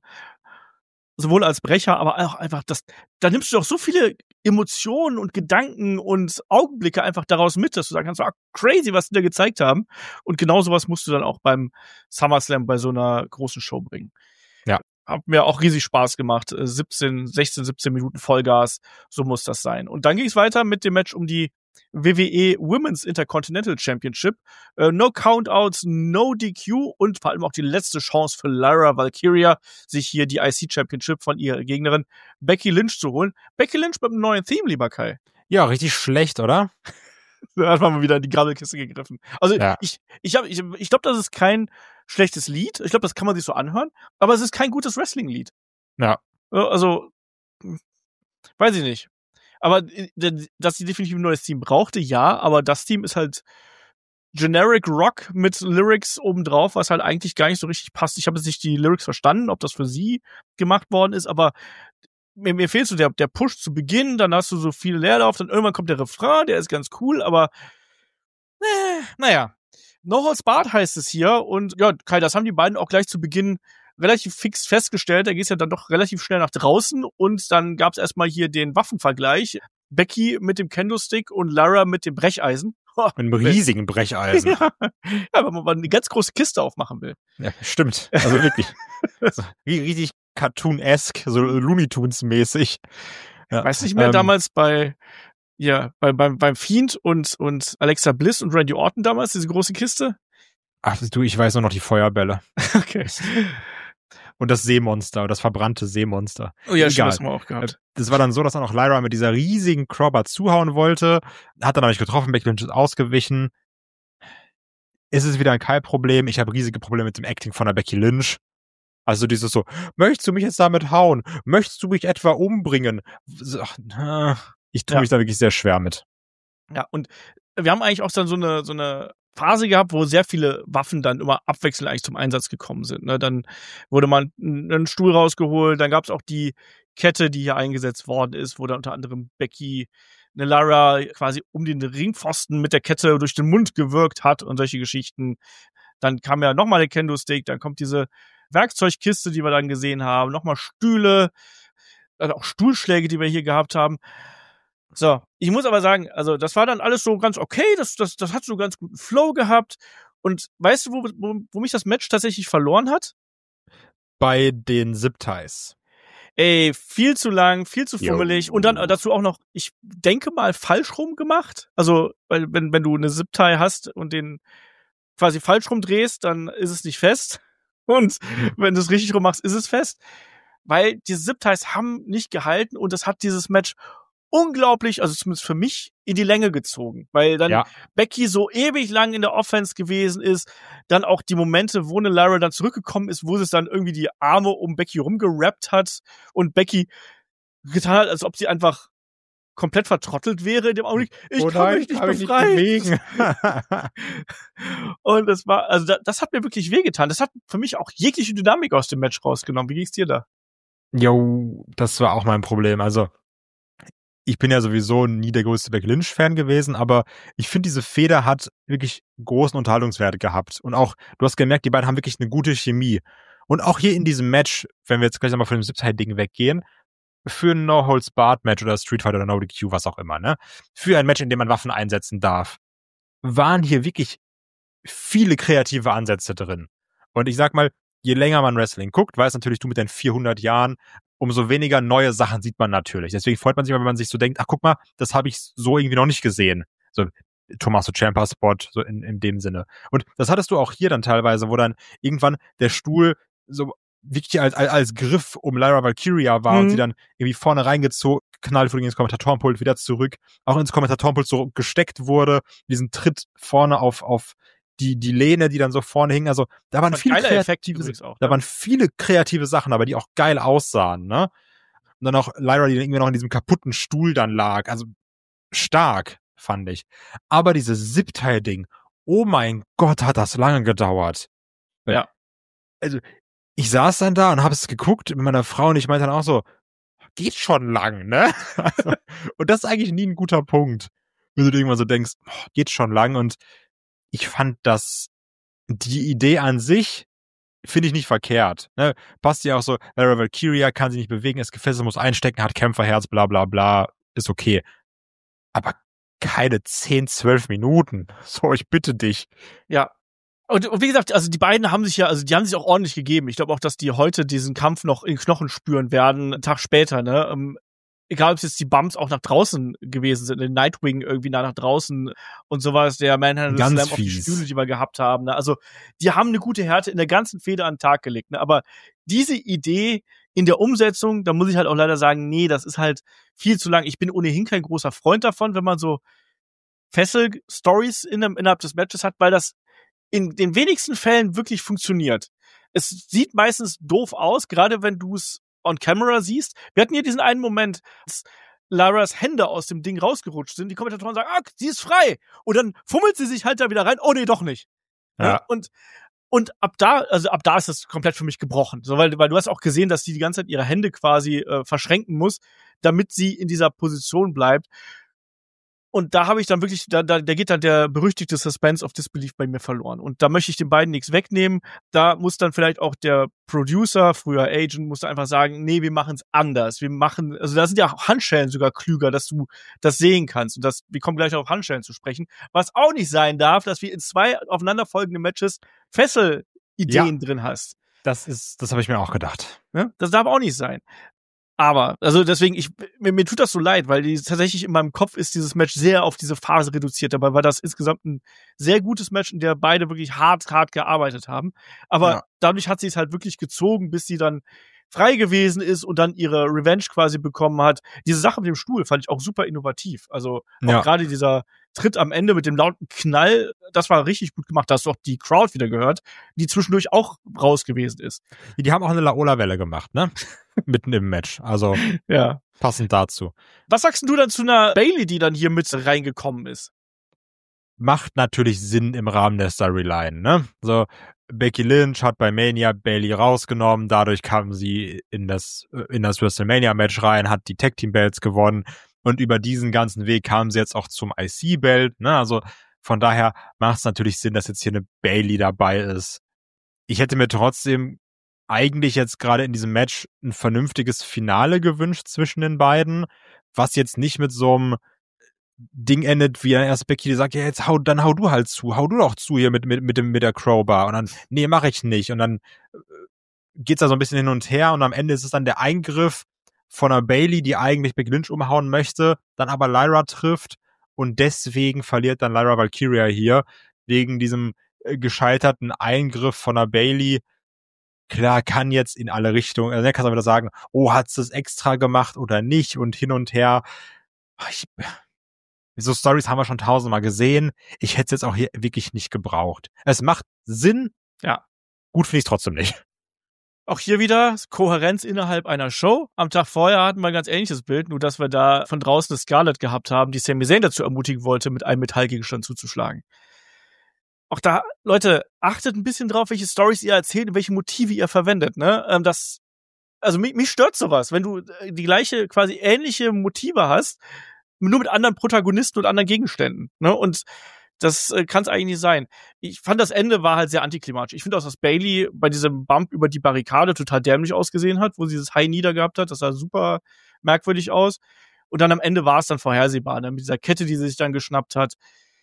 sowohl als Brecher, aber auch einfach, da nimmst du doch so viele Emotionen und Gedanken und Augenblicke einfach daraus mit, dass du sagen kannst, crazy, was die da gezeigt haben. Und genau sowas musst du dann auch beim SummerSlam bei so einer großen Show bringen. Ja. Hat mir auch riesig Spaß gemacht. 16 Minuten Vollgas, so muss das sein. Und dann ging es weiter mit dem Match um die WWE Women's Intercontinental Championship. No Countouts, no DQ und vor allem auch die letzte Chance für Lyra Valkyria, sich hier die IC Championship von ihrer Gegnerin Becky Lynch zu holen. Becky Lynch mit einem neuen Theme, lieber Kai. Ja, richtig schlecht, oder? Da hat man mal wieder in die Grabbelkiste gegriffen. Also ja. Ich glaube, das ist kein schlechtes Lied. Ich glaube, das kann man sich so anhören. Aber es ist kein gutes Wrestling-Lied. Ja. Also, weiß ich nicht. Aber dass sie definitiv ein neues Team brauchte, ja, aber das Team ist halt Generic Rock mit Lyrics obendrauf, was halt eigentlich gar nicht so richtig passt. Ich habe jetzt nicht die Lyrics verstanden, ob das für sie gemacht worden ist, aber mir fehlt so der Push zu Beginn, dann hast du so viel Leerlauf, dann irgendwann kommt der Refrain, der ist ganz cool, aber naja. No Holds Barred heißt es hier und ja, Kai, das haben die beiden auch gleich zu Beginn relativ fix festgestellt. Da geht's ja dann doch relativ schnell nach draußen und dann gab's erstmal hier den Waffenvergleich. Becky mit dem Kendo-Stick und Lara mit dem Brecheisen. Mit einem riesigen Brecheisen. Ja, wenn man eine ganz große Kiste aufmachen will. Ja, stimmt. Also wirklich. Also, richtig cartoon-esque, so Looney Tunes-mäßig. Ja. Weiß nicht mehr, damals beim Fiend und Alexa Bliss und Randy Orton damals, diese große Kiste? Ach du, ich weiß nur noch die Feuerbälle. Okay. Und das Seemonster, das verbrannte Seemonster. Oh ja, stimmt, das haben wir auch gehabt. Das war dann so, dass dann auch Lyra mit dieser riesigen Crowbar zuhauen wollte. Hat dann aber nicht getroffen, Becky Lynch ist ausgewichen. Ist es wieder ein Kai-Problem? Ich habe riesige Probleme mit dem Acting von der Becky Lynch. Also dieses so, möchtest du mich jetzt damit hauen? Möchtest du mich etwa umbringen? Ich tue mich da wirklich sehr schwer mit. Ja, und wir haben eigentlich auch dann so eine Phase gehabt, wo sehr viele Waffen dann immer abwechselnd eigentlich zum Einsatz gekommen sind. Ne? Dann wurde man einen Stuhl rausgeholt, dann gab es auch die Kette, die hier eingesetzt worden ist, wo dann unter anderem Becky eine Lara quasi um den Ringpfosten mit der Kette durch den Mund gewirkt hat und solche Geschichten. Dann kam ja nochmal der Kendo-Stick, dann kommt diese Werkzeugkiste, die wir dann gesehen haben, nochmal Stühle, also auch Stuhlschläge, die wir hier gehabt haben. So, ich muss aber sagen, also das war dann alles so ganz okay, das hat so ganz guten Flow gehabt. Und weißt du, wo mich das Match tatsächlich verloren hat? Bei den Zip-Ties. Ey, viel zu lang, viel zu fummelig und dann dazu auch noch, ich denke mal, falsch rum gemacht. Also, weil wenn du eine Zip-Tie hast und den quasi falsch rum drehst, dann ist es nicht fest. Und wenn du es richtig rum machst, ist es fest. Weil diese Zip-Ties haben nicht gehalten und das hat dieses Match unglaublich, also zumindest für mich, in die Länge gezogen. Weil dann Becky so ewig lang in der Offense gewesen ist, dann auch die Momente, wo eine Lara dann zurückgekommen ist, wo sie es dann irgendwie die Arme um Becky rumgerappt hat und Becky getan hat, als ob sie einfach komplett vertrottelt wäre in dem Augenblick. Ich kann mich nicht befreien. Und das war, also das hat mir wirklich wehgetan. Das hat für mich auch jegliche Dynamik aus dem Match rausgenommen. Wie ging's dir da? Jo, das war auch mein Problem. Also, ich bin ja sowieso nie der größte Becky Lynch-Fan gewesen, aber ich finde, diese Fehde hat wirklich großen Unterhaltungswert gehabt. Und auch, du hast gemerkt, die beiden haben wirklich eine gute Chemie. Und auch hier in diesem Match, wenn wir jetzt gleich nochmal von dem Zip-Tie-Ding weggehen, für ein No-Holds-Barred-Match oder Street Fighter oder No-DQ, was auch immer, ne? Für ein Match, in dem man Waffen einsetzen darf, waren hier wirklich viele kreative Ansätze drin. Und ich sag mal, je länger man Wrestling guckt, weiß natürlich du mit deinen 400 Jahren, umso weniger neue Sachen sieht man natürlich. Deswegen freut man sich immer, wenn man sich so denkt, ach guck mal, das habe ich so irgendwie noch nicht gesehen. So Tommaso Ciampa-Spot, so in dem Sinne. Und das hattest du auch hier dann teilweise, wo dann irgendwann der Stuhl so wirklich als Griff um Lyra Valkyria war und sie dann irgendwie vorne reingeknallt wurde ins Kommentatorenpult, wieder zurück, auch ins Kommentatorenpult so gesteckt wurde, diesen Tritt vorne auf die Lehne, die dann so vorne hing. Also da waren viele kreative Sachen, aber die auch geil aussahen, ne? Und dann auch Lyra, die irgendwie noch in diesem kaputten Stuhl dann lag. Also stark, fand ich. Aber dieses Zip-Tie-Ding, oh mein Gott, hat das lange gedauert. Ja. Also ich saß dann da und habe es geguckt mit meiner Frau und ich meinte dann auch so, geht schon lang, ne? Also, und das ist eigentlich nie ein guter Punkt, wenn du irgendwann so denkst, geht schon lang. Und ich fand die Idee an sich finde ich nicht verkehrt. Ne? Passt ja auch so, Lyra Valkyria kann sich nicht bewegen, ist gefesselt, muss einstecken, hat Kämpferherz, bla bla bla, ist okay. Aber keine 10, 12 Minuten. So, ich bitte dich. Ja. Und wie gesagt, also die beiden haben sich die haben sich auch ordentlich gegeben. Ich glaube auch, dass die heute diesen Kampf noch in Knochen spüren werden, einen Tag später, ne? Egal, ob es jetzt die Bumps auch nach draußen gewesen sind, den Nightwing irgendwie nach draußen und sowas, der Manhandle Slam auf die Stühle, die wir gehabt haben. Ne? Also die haben eine gute Härte in der ganzen Fehde an den Tag gelegt. Ne? Aber diese Idee in der Umsetzung, da muss ich halt auch leider sagen, nee, das ist halt viel zu lang. Ich bin ohnehin kein großer Freund davon, wenn man so Fessel-Stories innerhalb des Matches hat, weil das in den wenigsten Fällen wirklich funktioniert. Es sieht meistens doof aus, gerade wenn du es on camera siehst. Wir hatten hier diesen einen Moment, dass Lyras Hände aus dem Ding rausgerutscht sind. Die Kommentatoren sagen, sie ist frei. Und dann fummelt sie sich halt da wieder rein. Oh nee, doch nicht. Ja. Und ab da ist es komplett für mich gebrochen. So, weil du hast auch gesehen, dass die ganze Zeit ihre Hände quasi verschränken muss, damit sie in dieser Position bleibt. Und da habe ich dann wirklich, da geht dann der berüchtigte Suspense of Disbelief bei mir verloren. Und da möchte ich den beiden nichts wegnehmen. Da muss dann vielleicht auch der Producer, früher Agent, muss da einfach sagen, nee, wir machen es anders. Also da sind ja Handschellen sogar klüger, dass du das sehen kannst. Und wir kommen gleich auf Handschellen zu sprechen. Was auch nicht sein darf, dass wir in 2 aufeinanderfolgenden Matches Fesselideen drin hast. Das habe ich mir auch gedacht. Ja? Das darf auch nicht sein. Aber, also deswegen, mir tut das so leid, weil tatsächlich in meinem Kopf ist dieses Match sehr auf diese Phase reduziert. Dabei war das insgesamt ein sehr gutes Match, in der beide wirklich hart gearbeitet haben. Aber dadurch hat sie es halt wirklich gezogen, bis sie dann frei gewesen ist und dann ihre Revenge quasi bekommen hat. Diese Sache mit dem Stuhl fand ich auch super innovativ. Also auch gerade dieser Tritt am Ende mit dem lauten Knall, das war richtig gut gemacht. Da hast du auch die Crowd wieder gehört, die zwischendurch auch raus gewesen ist. Die haben auch eine Laola-Welle gemacht, ne? Mitten im Match. Also passend dazu. Was sagst du dann zu einer Bayley, die dann hier mit reingekommen ist? Macht natürlich Sinn im Rahmen der Storyline, ne? So, Becky Lynch hat bei Mania Bayley rausgenommen, dadurch kam sie in das WrestleMania-Match rein, hat die Tag-Team-Belts gewonnen und über diesen ganzen Weg kam sie jetzt auch zum IC-Belt, ne? Also von daher macht es natürlich Sinn, dass jetzt hier eine Bayley dabei ist. Ich hätte mir trotzdem eigentlich jetzt gerade in diesem Match ein vernünftiges Finale gewünscht zwischen den beiden, was jetzt nicht mit so einem Ding endet, wie dann erst Becky, die sagt, ja, jetzt hau du halt zu, hau du doch zu hier mit der Crowbar. Und dann, nee, mach ich nicht. Und dann geht's da so ein bisschen hin und her und am Ende ist es dann der Eingriff von einer Bayley, die eigentlich Becky Lynch umhauen möchte, dann aber Lyra trifft und deswegen verliert dann Lyra Valkyria hier, wegen diesem gescheiterten Eingriff von einer Bayley. Klar, kann jetzt in alle Richtungen, also dann kannst du wieder sagen, oh, hat's das extra gemacht oder nicht und hin und her. So Stories haben wir schon tausendmal gesehen. Ich hätte es jetzt auch hier wirklich nicht gebraucht. Es macht Sinn. Ja. Gut finde ich es trotzdem nicht. Auch hier wieder Kohärenz innerhalb einer Show. Am Tag vorher hatten wir ein ganz ähnliches Bild, nur dass wir da von draußen eine Scarlett gehabt haben, die Sami Zayn dazu ermutigen wollte, mit einem Metallgegenstand zuzuschlagen. Auch da, Leute, achtet ein bisschen drauf, welche Stories ihr erzählt und welche Motive ihr verwendet, ne? Also mich stört sowas, wenn du die gleiche, quasi ähnliche Motive hast, nur mit anderen Protagonisten und anderen Gegenständen, ne? Und das kann es eigentlich nicht sein. Ich fand, das Ende war halt sehr antiklimatisch. Ich finde auch, dass Bayley bei diesem Bump über die Barrikade total dämlich ausgesehen hat, wo sie dieses High niedergehabt hat. Das sah super merkwürdig aus. Und dann am Ende war es dann vorhersehbar, ne? Mit dieser Kette, die sie sich dann geschnappt hat.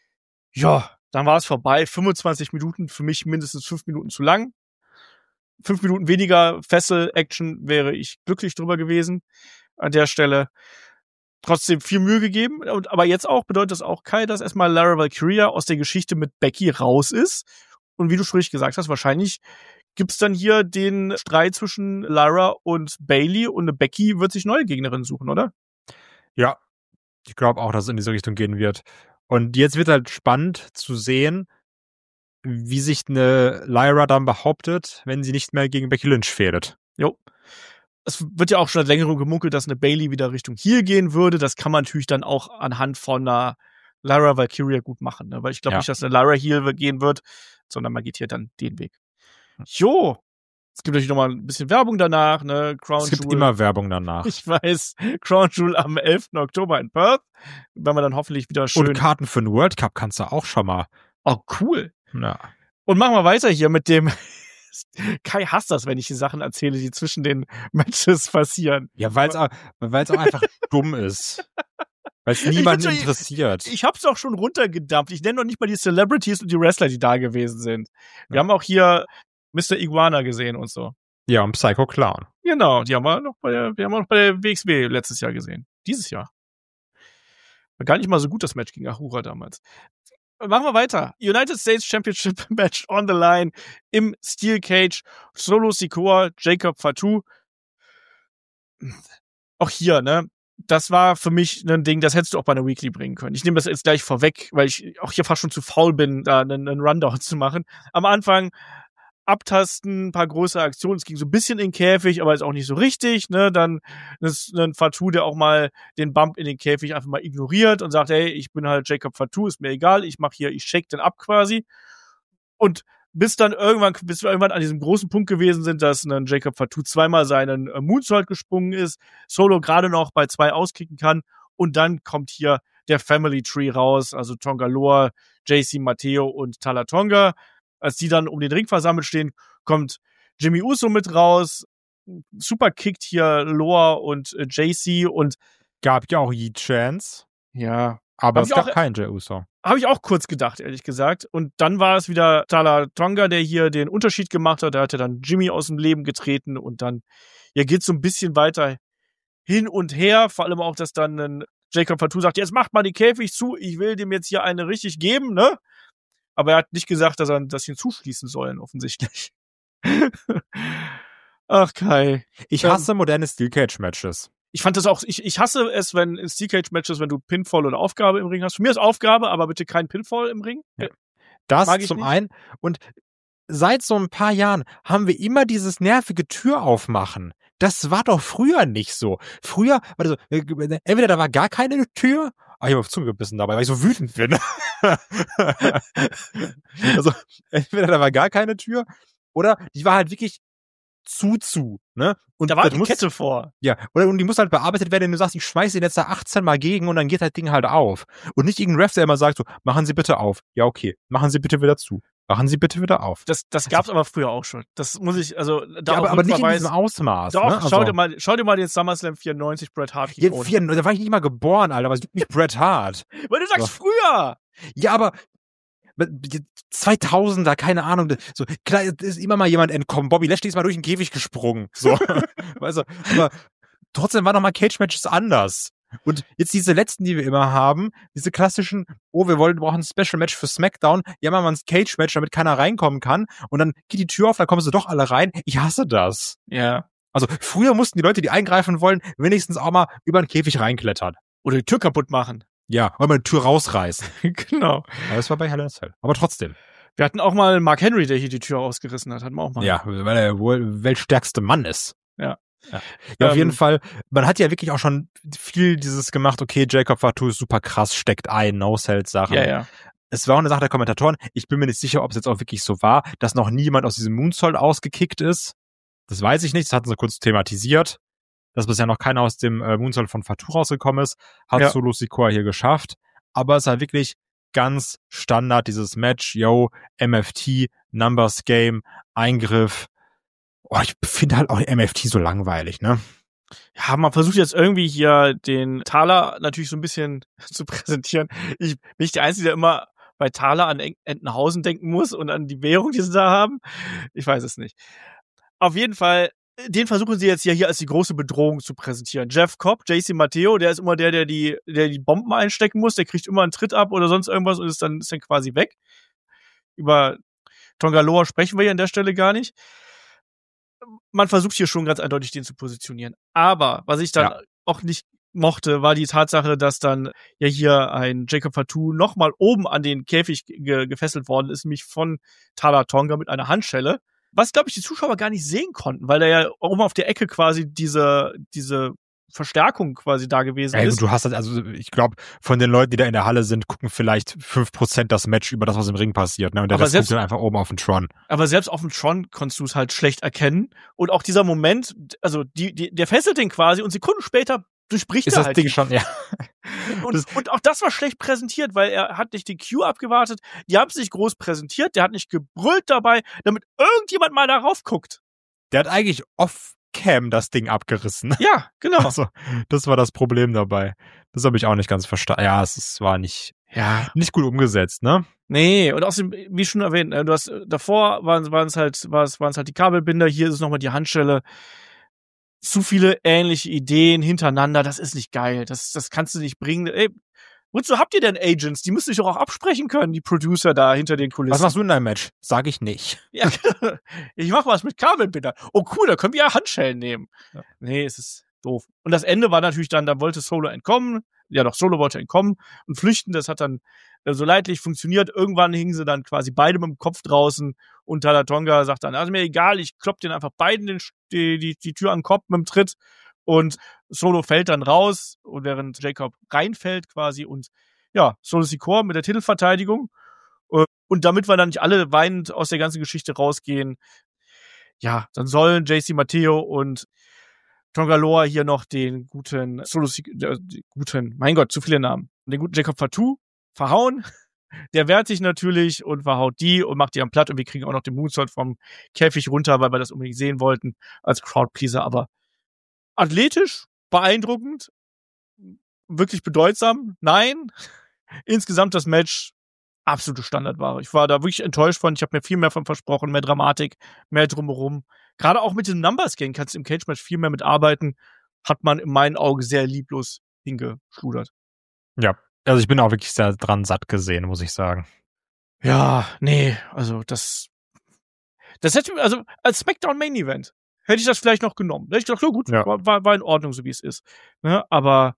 Ja, dann war es vorbei. 25 Minuten, für mich mindestens 5 Minuten zu lang. 5 Minuten weniger Fessel-Action wäre ich glücklich drüber gewesen an der Stelle. Trotzdem viel Mühe gegeben. Aber jetzt auch bedeutet das auch, Kai, dass erstmal Lyra Valkyria aus der Geschichte mit Becky raus ist. Und wie du schon richtig gesagt hast, wahrscheinlich gibt's dann hier den Streit zwischen Lyra und Bayley und eine Becky wird sich neue Gegnerinnen suchen, oder? Ja, ich glaube auch, dass es in diese Richtung gehen wird. Und jetzt wird halt spannend zu sehen, wie sich eine Lyra dann behauptet, wenn sie nicht mehr gegen Becky Lynch fädet. Jo. Es wird ja auch schon seit längerem gemunkelt, dass eine Bayley wieder Richtung Heel gehen würde. Das kann man natürlich dann auch anhand von einer Lyra Valkyria gut machen, ne? Weil ich glaube nicht, dass eine Lyra Heel gehen wird, sondern man geht hier dann den Weg. Jo. Es gibt natürlich noch mal ein bisschen Werbung danach, ne? Crown Es gibt Jewel. immer Werbung danach. Ich weiß. Crown Jewel am 11. Oktober in Perth. Wenn wir dann hoffentlich wieder schön... Und Karten für den World Cup kannst du auch schon mal. Oh, cool. Ja. Und machen wir weiter hier mit dem... Kai hasst das, wenn ich die Sachen erzähle, die zwischen den Matches passieren. Ja, weil es auch einfach dumm ist. Weil es niemanden interessiert. Ich hab's auch schon runtergedampft. Ich nenne noch nicht mal die Celebrities und die Wrestler, die da gewesen sind. Wir haben auch hier Mr. Iguana gesehen und so. Ja, und Psycho Clown. Genau, die haben wir noch bei der WXW letztes Jahr gesehen. Dieses Jahr. War gar nicht mal so gut, das Match gegen Ahura damals. Machen wir weiter. United States Championship Match on the line im Steel Cage. Solo Sikoa, Jacob Fatu. Auch hier, ne? Das war für mich ein Ding, das hättest du auch bei einer Weekly bringen können. Ich nehme das jetzt gleich vorweg, weil ich auch hier fast schon zu faul bin, da einen Rundown zu machen. Am Anfang abtasten, ein paar größere Aktionen. Es ging so ein bisschen in den Käfig, aber ist auch nicht so richtig, ne? Dann ist ein Fatu, der auch mal den Bump in den Käfig einfach mal ignoriert und sagt, hey, ich bin halt Jacob Fatu, ist mir egal, ich shake den ab quasi. Und bis wir irgendwann an diesem großen Punkt gewesen sind, dass ein Jacob Fatu zweimal seinen Moonsault gesprungen ist, Solo gerade noch bei 2 auskicken kann und dann kommt hier der Family Tree raus, also Tonga Loa, JC Mateo und Tala Tonga. Als die dann um den Ring versammelt stehen, kommt Jimmy Uso mit raus, super kickt hier Loa und JC und gab ja auch Yi Chance. Ja. Aber es gab keinen Jey Uso. Habe ich auch kurz gedacht, ehrlich gesagt. Und dann war es wieder Tala Tonga, der hier den Unterschied gemacht hat. Der hatte dann Jimmy aus dem Leben getreten und dann geht so ein bisschen weiter hin und her. Vor allem auch, dass dann ein Jacob Fatu sagt, jetzt macht mal die Käfig zu, ich will dem jetzt hier eine richtig geben, ne? Aber er hat nicht gesagt, dass er das hinzuschließen sollen, offensichtlich. Ach, Kai. Ich hasse moderne Steel Cage Matches. Ich fand das auch, ich hasse es, wenn in Steel Cage Matches, wenn du Pinfall oder Aufgabe im Ring hast. Für mich ist Aufgabe, aber bitte kein Pinfall im Ring. Ja. Das zum einen. Und seit so ein paar Jahren haben wir immer dieses nervige Tür aufmachen. Das war doch früher nicht so. Früher war das so, entweder da war gar keine Tür ich habe auf Zunge gebissen dabei, weil ich so wütend bin. Also, entweder da war gar keine Tür oder die war halt wirklich zu, ne? Und da war das die Kette vor. Ja, und die muss halt bearbeitet werden, wenn du sagst, ich schmeiße den jetzt da 18 Mal gegen und dann geht das Ding halt auf. Und nicht irgendein Ref, der immer sagt so, machen Sie bitte auf. Ja, okay. Machen Sie bitte wieder zu. Machen Sie bitte wieder auf. Das gab's aber früher auch schon. Das muss ich, also da ja, auch aber nicht in diesem Ausmaß. Doch, ne? Also, schau dir mal den SummerSlam 94 Bret Hart ja, da war ich nicht mal geboren, Alter, aber es gibt nicht Bret Hart. Weil du sagst früher! Ja, aber 2000er, keine Ahnung, so, klar, ist immer mal jemand entkommen. Bobby Lashley ist mal durch den Käfig gesprungen, so. Weißt du, aber trotzdem waren nochmal Cage-Matches anders. Und jetzt diese letzten, die wir immer haben, diese klassischen, wir brauchen ein Special-Match für SmackDown, ja, machen wir ein Cage-Match, damit keiner reinkommen kann. Und dann geht die Tür auf, da kommen sie doch alle rein. Ich hasse das. Ja. Also, früher mussten die Leute, die eingreifen wollen, wenigstens auch mal über den Käfig reinklettern. Oder die Tür kaputt machen. Ja, oder mal die Tür rausreißen. Genau. Aber das war bei Hell in a Cell. Aber trotzdem. Wir hatten auch mal Mark Henry, der hier die Tür ausgerissen hat. Hatten wir auch mal. Ja, weil er wohl weltstärkste Mann ist. Ja. Ja, auf jeden Fall. Man hat ja wirklich auch schon viel dieses gemacht, okay, Jacob Fatu ist super krass, steckt ein, No-Sell-Sachen. Ja. Es war auch eine Sache der Kommentatoren. Ich bin mir nicht sicher, ob es jetzt auch wirklich so war, dass noch niemand aus diesem Moonsault ausgekickt ist. Das weiß ich nicht. Das hatten sie kurz thematisiert. Dass bisher noch keiner aus dem Moonsault von Fatu rausgekommen ist, hat Solo Sikoa hier geschafft. Aber es war wirklich ganz Standard, dieses Match, MFT, Numbers Game, Eingriff. Ich finde halt auch MFT so langweilig, ne? Ja, man versucht jetzt irgendwie hier den Thaler natürlich so ein bisschen zu präsentieren. Bin ich der Einzige, der immer bei Thaler an Entenhausen denken muss und an die Währung, die sie da haben? Ich weiß es nicht. Auf jeden Fall, den versuchen sie jetzt ja hier als die große Bedrohung zu präsentieren. Jeff Cobb, JC Matteo, der ist immer der die Bomben einstecken muss, der kriegt immer einen Tritt ab oder sonst irgendwas und ist dann quasi weg. Über Tonga Loa sprechen wir hier an der Stelle gar nicht. Man versucht hier schon ganz eindeutig, den zu positionieren. Aber was ich dann auch nicht mochte, war die Tatsache, dass dann ja hier ein Jacob Fatu nochmal oben an den Käfig gefesselt worden ist, nämlich von Tala Tonga mit einer Handschelle. Was, glaube ich, die Zuschauer gar nicht sehen konnten, weil da ja oben auf der Ecke quasi diese Verstärkung quasi da gewesen ist. Du hast halt, also ich glaube, von den Leuten, die da in der Halle sind, gucken vielleicht 5% das Match über das, was im Ring passiert, ne? Und der Rest guckt dann einfach oben auf den Tron. Aber selbst auf dem Tron konntest du es halt schlecht erkennen. Und auch dieser Moment, also der fesselt den quasi und Sekunden später durchbricht ist er das halt. Ding schon, ja. Und auch das war schlecht präsentiert, weil er hat nicht den Cue abgewartet. Die haben es nicht groß präsentiert, der hat nicht gebrüllt dabei, damit irgendjemand mal darauf guckt. Der hat eigentlich Off-Cam das Ding abgerissen. Ja, genau. Also, das war das Problem dabei. Das habe ich auch nicht ganz verstanden. Ja, es war nicht gut umgesetzt, ne? Nee, und außerdem, wie schon erwähnt, du hast davor waren es halt die Kabelbinder, hier ist es nochmal die Handschelle. Zu viele ähnliche Ideen hintereinander, das ist nicht geil. Das kannst du nicht bringen. Ey, wozu habt ihr denn Agents? Die müsst ihr doch auch absprechen können, die Producer da hinter den Kulissen. Was machst du in deinem Match? Sag ich nicht. Ja, ich mach was mit Kabelbindern. Oh cool, da können wir ja Handschellen nehmen. Ja. Nee, es ist doof. Und das Ende war natürlich dann, da wollte Solo entkommen. Ja, doch, Solo wollte entkommen und flüchten. Das hat dann so leidlich funktioniert. Irgendwann hingen sie dann quasi beide mit dem Kopf draußen und Tala Tonga sagt dann, also mir egal, ich klopp den einfach beiden die Tür an den Kopf mit dem Tritt und Solo fällt dann raus und während Jacob reinfällt quasi und ja, Solo Sikoa mit der Titelverteidigung und damit wir dann nicht alle weinend aus der ganzen Geschichte rausgehen, ja, dann sollen JC Matteo und Tonga Loa hier noch den guten mein Gott, zu viele Namen, den guten Jacob Fatu verhauen. Der wehrt sich natürlich und verhaut die und macht die am Platt und wir kriegen auch noch den Moonsault vom Käfig runter, weil wir das unbedingt sehen wollten als Crowdpleaser, aber athletisch, beeindruckend, wirklich bedeutsam, nein. Insgesamt das Match absolute Standardware. Ich war da wirklich enttäuscht von, ich habe mir viel mehr von versprochen, mehr Dramatik, mehr drumherum. Gerade auch mit dem Numbers Game kannst du im Cage-Match viel mehr mitarbeiten, hat man in meinen Augen sehr lieblos hingeschludert. Ja. Also ich bin auch wirklich sehr dran satt gesehen, muss ich sagen. Ja, nee, also das hätte, also als SmackDown Main Event hätte ich das vielleicht noch genommen. Da hätte ich gedacht, so gut, ja. war in Ordnung, so wie es ist. Ne? Aber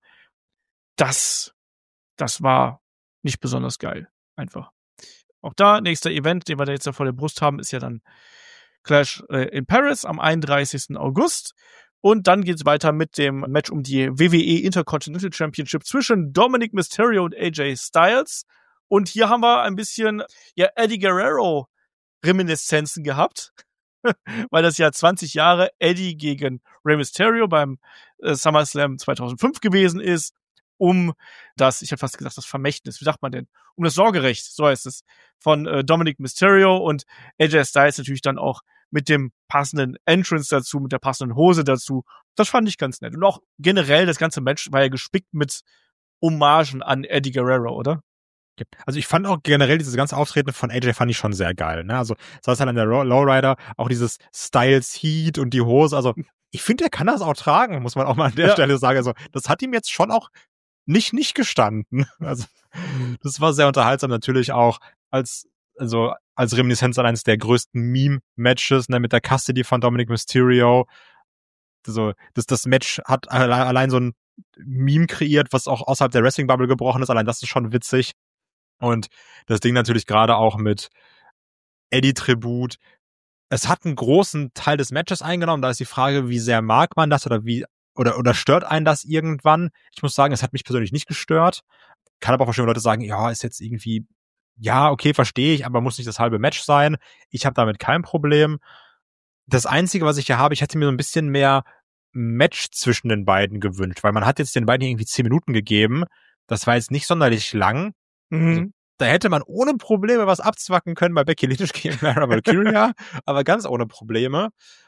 das war nicht besonders geil. Einfach. Auch da, nächster Event, den wir da jetzt da vor der Brust haben, ist ja dann Clash in Paris am 31. August. Und dann geht's weiter mit dem Match um die WWE Intercontinental Championship zwischen Dominic Mysterio und AJ Styles. Und hier haben wir ein bisschen Eddie Guerrero Reminiszenzen gehabt, weil das ja 20 Jahre Eddie gegen Rey Mysterio beim SummerSlam 2005 gewesen ist, um das, ich hätte fast gesagt, das Vermächtnis, wie sagt man denn? Um das Sorgerecht, so heißt es, von Dominic Mysterio und AJ Styles natürlich dann auch mit dem passenden Entrance dazu, mit der passenden Hose dazu. Das fand ich ganz nett. Und auch generell, das ganze Match war ja gespickt mit Hommagen an Eddie Guerrero, oder? Also ich fand auch generell dieses ganze Auftreten von AJ fand ich schon sehr geil, ne? Also das heißt halt an der Lowrider, auch dieses Styles Heat und die Hose, also ich finde, er kann das auch tragen, muss man auch mal an der Stelle sagen. Also das hat ihm jetzt schon auch nicht gestanden. Also das war sehr unterhaltsam, natürlich auch als Reminiszenz an eines der größten Meme-Matches, ne, mit der Custody von Dominic Mysterio. Also das Match hat allein so ein Meme kreiert, was auch außerhalb der Wrestling-Bubble gebrochen ist. Allein das ist schon witzig. Und das Ding natürlich gerade auch mit Eddie-Tribut. Es hat einen großen Teil des Matches eingenommen. Da ist die Frage, wie sehr mag man das oder stört einen das irgendwann? Ich muss sagen, es hat mich persönlich nicht gestört. Kann aber auch verstehen, wenn Leute sagen, ja, ist jetzt irgendwie, ja, okay, verstehe ich, aber muss nicht das halbe Match sein. Ich habe damit kein Problem. Das Einzige, was ich hier habe, ich hätte mir so ein bisschen mehr Match zwischen den beiden gewünscht, weil man hat jetzt den beiden irgendwie 10 Minuten gegeben. Das war jetzt nicht sonderlich lang. Also, da hätte man ohne Probleme was abzwacken können bei Becky Lynch gegen Lara Valkyria, aber ganz ohne Probleme,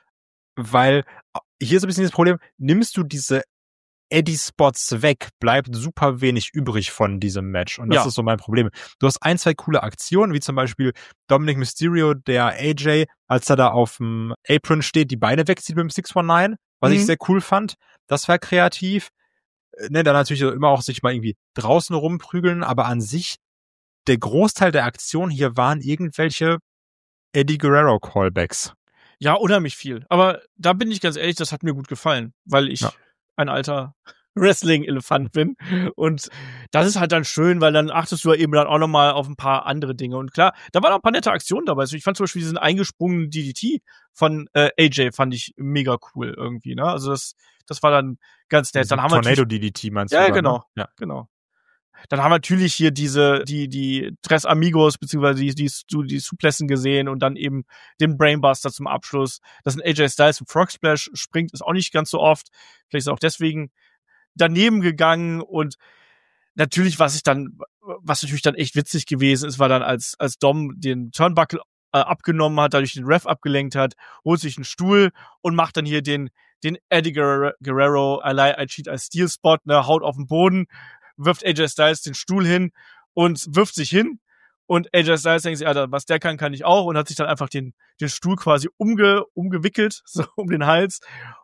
weil hier ist ein bisschen das Problem, nimmst du diese Eddie-Spots weg, bleibt super wenig übrig von diesem Match und das ist so mein Problem. Du hast 1, 2 coole Aktionen, wie zum Beispiel Dominic Mysterio, der AJ, als er da auf dem Apron steht, die Beine wegzieht mit dem 619, was ich sehr cool fand. Das war kreativ. Ne, dann natürlich immer auch sich mal irgendwie draußen rumprügeln, aber an sich, der Großteil der Aktion hier waren irgendwelche Eddie Guerrero Callbacks. Ja, unheimlich viel. Aber da bin ich ganz ehrlich, das hat mir gut gefallen, weil ich ein alter Wrestling-Elefant bin. Und das ist halt dann schön, weil dann achtest du ja eben dann auch nochmal auf ein paar andere Dinge. Und klar, da waren auch ein paar nette Aktionen dabei. Also ich fand zum Beispiel diesen eingesprungenen DDT von AJ fand ich mega cool irgendwie, ne? Also das war dann ganz nett. Dann haben wir Tornado DDT meinst du? Ja, genau. Ne? Ja, genau. Dann haben wir natürlich hier die Tres Amigos, beziehungsweise die Suplessen gesehen und dann eben den Brainbuster zum Abschluss. Dass ein AJ Styles im Frog Splash springt, ist auch nicht ganz so oft. Vielleicht ist er auch deswegen daneben gegangen und natürlich, was natürlich dann echt witzig gewesen ist, war dann als Dom den Turnbuckle abgenommen hat, dadurch den Ref abgelenkt hat, holt sich einen Stuhl und macht dann hier den Eddie Guerrero I Cheat, I Steal Spot, ne, haut auf den Boden, wirft AJ Styles den Stuhl hin und wirft sich hin und AJ Styles denkt sich, Alter, was der kann ich auch und hat sich dann einfach den Stuhl quasi umgewickelt, so um den Hals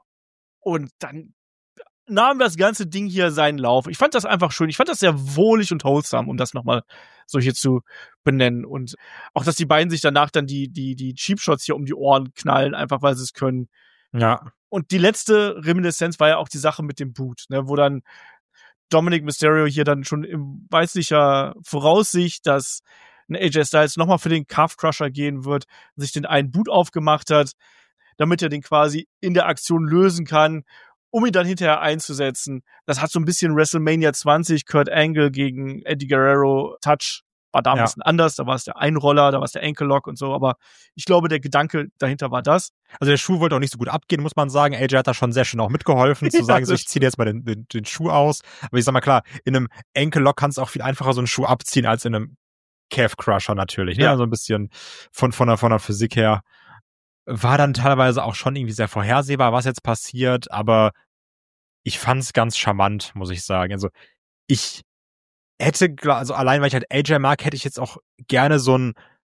und dann nahm das ganze Ding hier seinen Lauf. Ich fand das einfach schön. Ich fand das sehr wohlig und wholesome, um das nochmal so hier zu benennen. Und auch, dass die beiden sich danach dann die Cheap Shots hier um die Ohren knallen, einfach weil sie es können. Ja. Und die letzte Reminiszenz war ja auch die Sache mit dem Boot, ne, wo dann Dominic Mysterio hier dann schon in weißlicher Voraussicht, dass ein AJ Styles nochmal für den Calf Crusher gehen wird, sich den einen Boot aufgemacht hat, damit er den quasi in der Aktion lösen kann, um ihn dann hinterher einzusetzen. Das hat so ein bisschen WrestleMania 20, Kurt Angle gegen Eddie Guerrero Touch. War da ein bisschen anders, da war es der Einroller, da war es der Ankle Lock und so, aber ich glaube, der Gedanke dahinter war das. Also der Schuh wollte auch nicht so gut abgehen, muss man sagen. AJ hat da schon sehr schön auch mitgeholfen, zu sagen, so, ich ziehe jetzt mal den Schuh aus. Aber ich sag mal klar, in einem Ankle Lock kannst du auch viel einfacher so einen Schuh abziehen, als in einem Calf Crusher natürlich. Ne? Also ein bisschen von der Physik her. War dann teilweise auch schon irgendwie sehr vorhersehbar, was jetzt passiert, aber ich fand's ganz charmant, muss ich sagen. Also ich hätte, also allein weil ich halt AJ mag, hätte ich jetzt auch gerne so ein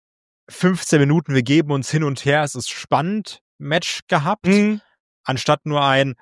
15 Minuten, wir geben uns hin und her, es ist spannend Match gehabt, anstatt nur ein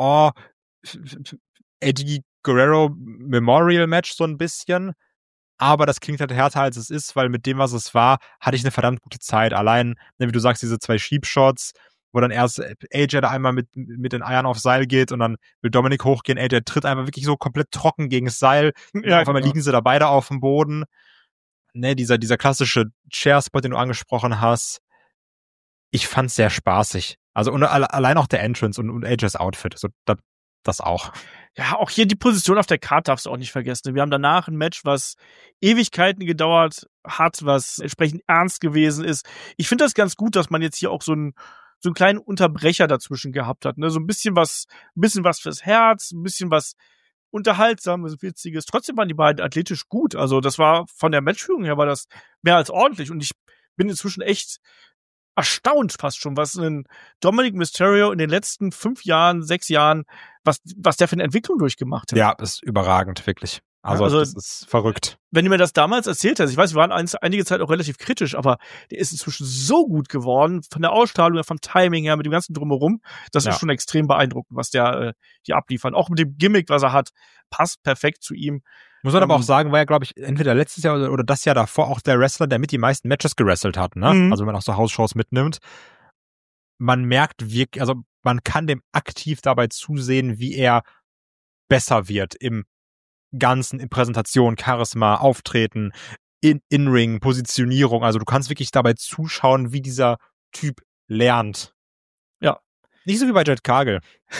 Eddie Guerrero Memorial Match so ein bisschen. Aber das klingt halt härter, als es ist, weil mit dem, was es war, hatte ich eine verdammt gute Zeit. Allein, wie du sagst, diese 2 Sheep-Shots, wo dann erst AJ da einmal mit den Eiern aufs Seil geht und dann will Dominic hochgehen. AJ tritt einfach wirklich so komplett trocken gegen das Seil. Ja, auf einmal liegen sie da beide auf dem Boden. Ne, dieser klassische Chair-Spot, den du angesprochen hast. Ich fand's sehr spaßig. Also und allein auch der Entrance und AJs Outfit, also das auch. Ja, auch hier die Position auf der Card darfst du auch nicht vergessen. Wir haben danach ein Match, was Ewigkeiten gedauert hat, was entsprechend ernst gewesen ist. Ich finde das ganz gut, dass man jetzt hier auch so einen kleinen Unterbrecher dazwischen gehabt hat, ne? So ein bisschen was fürs Herz, ein bisschen was Unterhaltsames, Witziges. Trotzdem waren die beiden athletisch gut. Also das war von der Matchführung her war das mehr als ordentlich. Und ich bin inzwischen echt erstaunt fast schon, was ein Dominic Mysterio in den letzten 5 Jahren, 6 Jahren, was der für eine Entwicklung durchgemacht hat. Ja, ist überragend, wirklich. Also das ist verrückt. Wenn du mir das damals erzählt hast, ich weiß, wir waren einige Zeit auch relativ kritisch, aber der ist inzwischen so gut geworden, von der Ausstrahlung, vom Timing her, mit dem ganzen Drumherum, das ist schon extrem beeindruckend, was der hier abliefert. Auch mit dem Gimmick, was er hat, passt perfekt zu ihm. Muss man aber auch sagen, war ja, glaube ich, entweder letztes Jahr oder das Jahr davor auch der Wrestler, der mit die meisten Matches gewrestelt hat, ne? Also wenn man auch so Hausshows mitnimmt. Man merkt wirklich, also man kann dem aktiv dabei zusehen, wie er besser wird im Ganzen, in Präsentation, Charisma, Auftreten, In-Ring, Positionierung. Also du kannst wirklich dabei zuschauen, wie dieser Typ lernt. Ja. Nicht so wie bei Jet Cargill.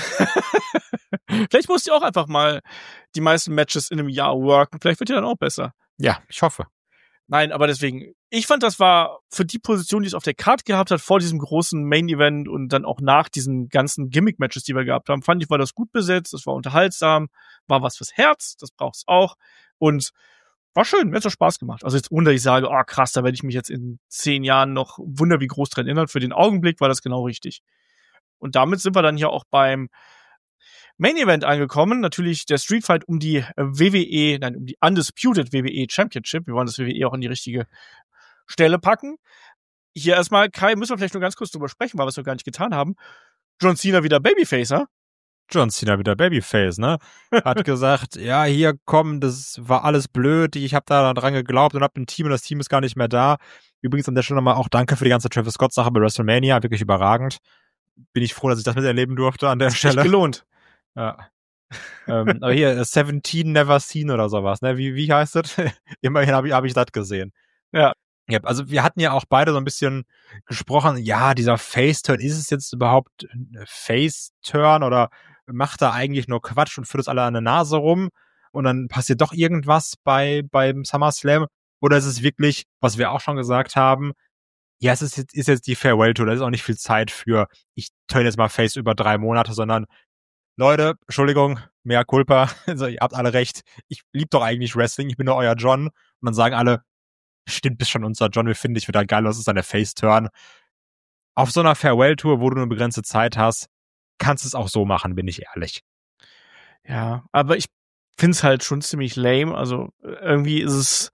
Vielleicht musst du auch einfach mal die meisten Matches in einem Jahr worken. Vielleicht wird dir dann auch besser. Ja, ich hoffe. Nein, aber deswegen, ich fand, das war für die Position, die es auf der Card gehabt hat, vor diesem großen Main-Event und dann auch nach diesen ganzen Gimmick-Matches, die wir gehabt haben, fand ich, war das gut besetzt, das war unterhaltsam, war was fürs Herz, das braucht's auch und war schön, mir hat's auch Spaß gemacht. Also jetzt ohne, dass ich sage, oh krass, da werde ich mich jetzt in 10 Jahren noch wunder wie groß dran erinnern. Für den Augenblick war das genau richtig. Und damit sind wir dann hier auch beim Main Event angekommen, natürlich der Street Fight um die um die Undisputed WWE Championship. Wir wollen das WWE auch in die richtige Stelle packen. Hier erstmal, Kai, müssen wir vielleicht nur ganz kurz drüber sprechen, weil wir es noch gar nicht getan haben. John Cena wieder Babyface, ne? John Cena wieder Babyface, ne? Hat gesagt, ja, hier komm, das war alles blöd, ich habe da dran geglaubt und hab ein Team und das Team ist gar nicht mehr da. Übrigens an der Stelle nochmal auch danke für die ganze Travis Scott-Sache bei WrestleMania, wirklich überragend. Bin ich froh, dass ich das miterleben durfte an der Stelle. Echt gelohnt. Ja. Aber hier, 17 Never Seen oder sowas, ne? Wie heißt das? Immerhin hab ich das gesehen. Ja. Ja, also wir hatten ja auch beide so ein bisschen gesprochen, ja, dieser Face-Turn, ist es jetzt überhaupt ein Face-Turn oder macht er eigentlich nur Quatsch und führt es alle an der Nase rum und dann passiert doch irgendwas beim SummerSlam? Oder ist es wirklich, was wir auch schon gesagt haben, ja, es ist jetzt die Farewell-Tour, da ist auch nicht viel Zeit für, ich turn jetzt mal Face über 3 Monate, sondern Leute, Entschuldigung, mea culpa, also ihr habt alle recht, ich lieb doch eigentlich Wrestling, ich bin nur euer John. Und dann sagen alle, stimmt, bist schon unser John, wir finden dich wieder geil, das ist dann der Face-Turn. Auf so einer Farewell-Tour, wo du eine begrenzte Zeit hast, kannst du es auch so machen, bin ich ehrlich. Ja, aber ich find's halt schon ziemlich lame, also irgendwie ist es...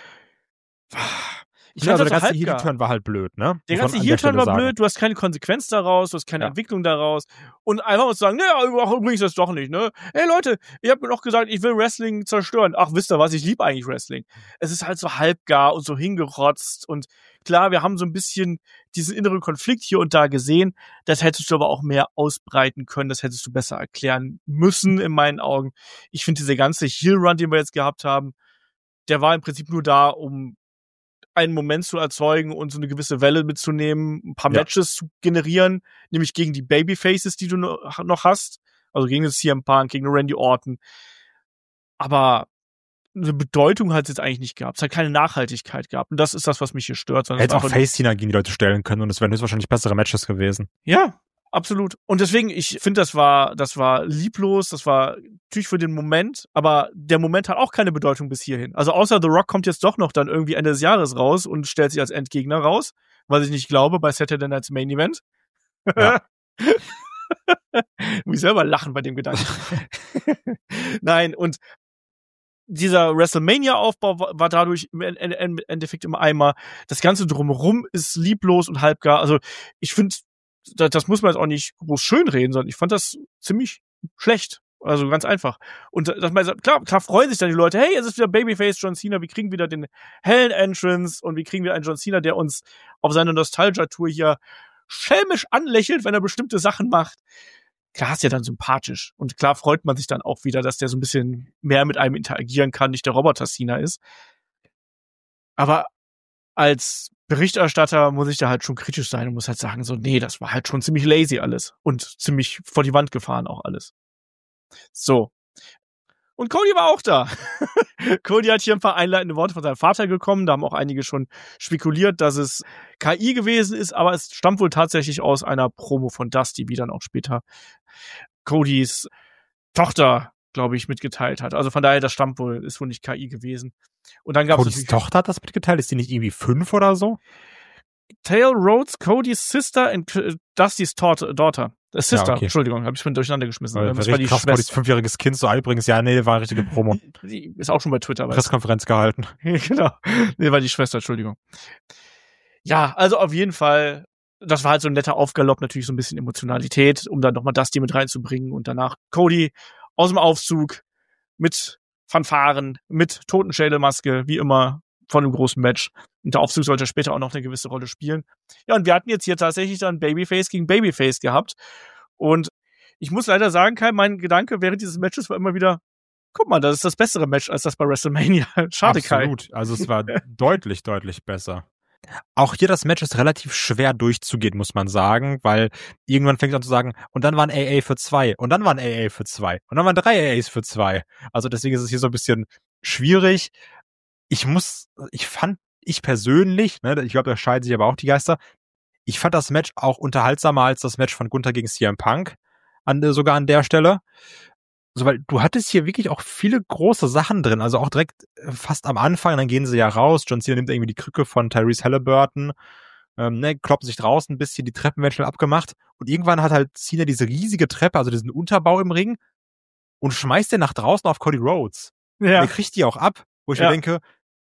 Ich finde, der ganze Heel-Turn war halt blöd, ne? Der ganze Heel-Turn war blöd, du hast keine Konsequenz daraus, du hast keine Entwicklung daraus. Und einfach mal zu sagen, naja, übrigens das doch nicht, ne? Hey Leute, ihr habt mir doch gesagt, ich will Wrestling zerstören. Ach, wisst ihr was, ich liebe eigentlich Wrestling. Es ist halt so halbgar und so hingerotzt. Und klar, wir haben so ein bisschen diesen inneren Konflikt hier und da gesehen. Das hättest du aber auch mehr ausbreiten können, das hättest du besser erklären müssen, in meinen Augen. Ich finde, dieser ganze Heel-Run, den wir jetzt gehabt haben, der war im Prinzip nur da, um einen Moment zu erzeugen und so eine gewisse Welle mitzunehmen, ein paar Matches zu generieren, nämlich gegen die Babyfaces, die du noch hast, also gegen den CM Punk, gegen den Randy Orton. Aber eine Bedeutung hat es jetzt eigentlich nicht gehabt. Es hat keine Nachhaltigkeit gehabt. Und das ist das, was mich hier stört. Hätte auch Face-Tina gegen die Leute stellen können und es wären höchstwahrscheinlich bessere Matches gewesen. Ja, absolut. Und deswegen, ich finde, das war lieblos, das war natürlich für den Moment, aber der Moment hat auch keine Bedeutung bis hierhin. Also außer The Rock kommt jetzt doch noch dann irgendwie Ende des Jahres raus und stellt sich als Endgegner raus, was ich nicht glaube, bei Saturday Night's Main Event. Ja. Muss ich selber lachen bei dem Gedanken. Nein, und dieser WrestleMania-Aufbau war dadurch im Endeffekt im Eimer. Das Ganze drumherum ist lieblos und halbgar. Also ich finde, das muss man jetzt auch nicht groß schönreden, sondern ich fand das ziemlich schlecht. Also ganz einfach. Und dass man sagt, klar freuen sich dann die Leute, hey, es ist wieder Babyface John Cena, wir kriegen wieder den hellen Entrance und wir kriegen wieder einen John Cena, der uns auf seiner Nostalgia-Tour hier schelmisch anlächelt, wenn er bestimmte Sachen macht. Klar ist ja dann sympathisch. Und klar freut man sich dann auch wieder, dass der so ein bisschen mehr mit einem interagieren kann, nicht der Roboter Cena ist. Aber als Berichterstatter muss ich da halt schon kritisch sein und muss halt sagen, so, nee, das war halt schon ziemlich lazy alles und ziemlich vor die Wand gefahren auch alles. So. Und Cody war auch da. Cody hat hier ein paar einleitende Worte von seinem Vater bekommen. Da haben auch einige schon spekuliert, dass es KI gewesen ist, aber es stammt wohl tatsächlich aus einer Promo von Dusty, wie dann auch später Codys Tochter, glaube ich, mitgeteilt hat. Also von daher, das stammt wohl, ist wohl nicht KI gewesen. Und dann gab es Codys Tochter hat das mitgeteilt? Ist die nicht irgendwie 5 oder so? Tail Rhodes, Codys Sister and Dustys Daughter. Sister, Ja, okay. Entschuldigung, habe ich vorhin durcheinander geschmissen. Das war die krass, Codys 5-jähriges Kind so übrigens. Ja, nee, war eine richtige Promo. Die ist auch schon bei Twitter. Pressekonferenz gehalten. Genau. Nee, war die Schwester, Entschuldigung. Ja, also auf jeden Fall, das war halt so ein netter Aufgalopp, natürlich so ein bisschen Emotionalität, um dann nochmal Dusty mit reinzubringen und danach Cody aus dem Aufzug mit Fanfaren, mit Totenschädelmaske, wie immer, von einem großen Match. Und der Aufzug sollte später auch noch eine gewisse Rolle spielen. Ja, und wir hatten jetzt hier tatsächlich dann Babyface gegen Babyface gehabt. Und ich muss leider sagen, Kai, mein Gedanke während dieses Matches war immer wieder, guck mal, das ist das bessere Match als das bei WrestleMania. Schade, Kai. Absolut. Also es war deutlich, deutlich besser. Auch hier das Match ist relativ schwer durchzugehen, muss man sagen, weil irgendwann fängt es an zu sagen, und dann waren AA für 2, und dann waren AA für 2, und dann waren 3 AAs für 2. Also deswegen ist es hier so ein bisschen schwierig. Ich persönlich, ne, ich glaube, da scheiden sich aber auch die Geister, ich fand das Match auch unterhaltsamer als das Match von Gunther gegen CM Punk, sogar an der Stelle. Also, weil du hattest hier wirklich auch viele große Sachen drin, also auch direkt fast am Anfang, dann gehen sie ja raus, John Cena nimmt irgendwie die Krücke von Tyrese Halliburton, kloppen sich draußen ein bisschen, die Treppen werden schnell abgemacht und irgendwann hat halt Cena diese riesige Treppe, also diesen Unterbau im Ring und schmeißt den nach draußen auf Cody Rhodes. Ja. Der kriegt die auch ab, wo ich mir denke,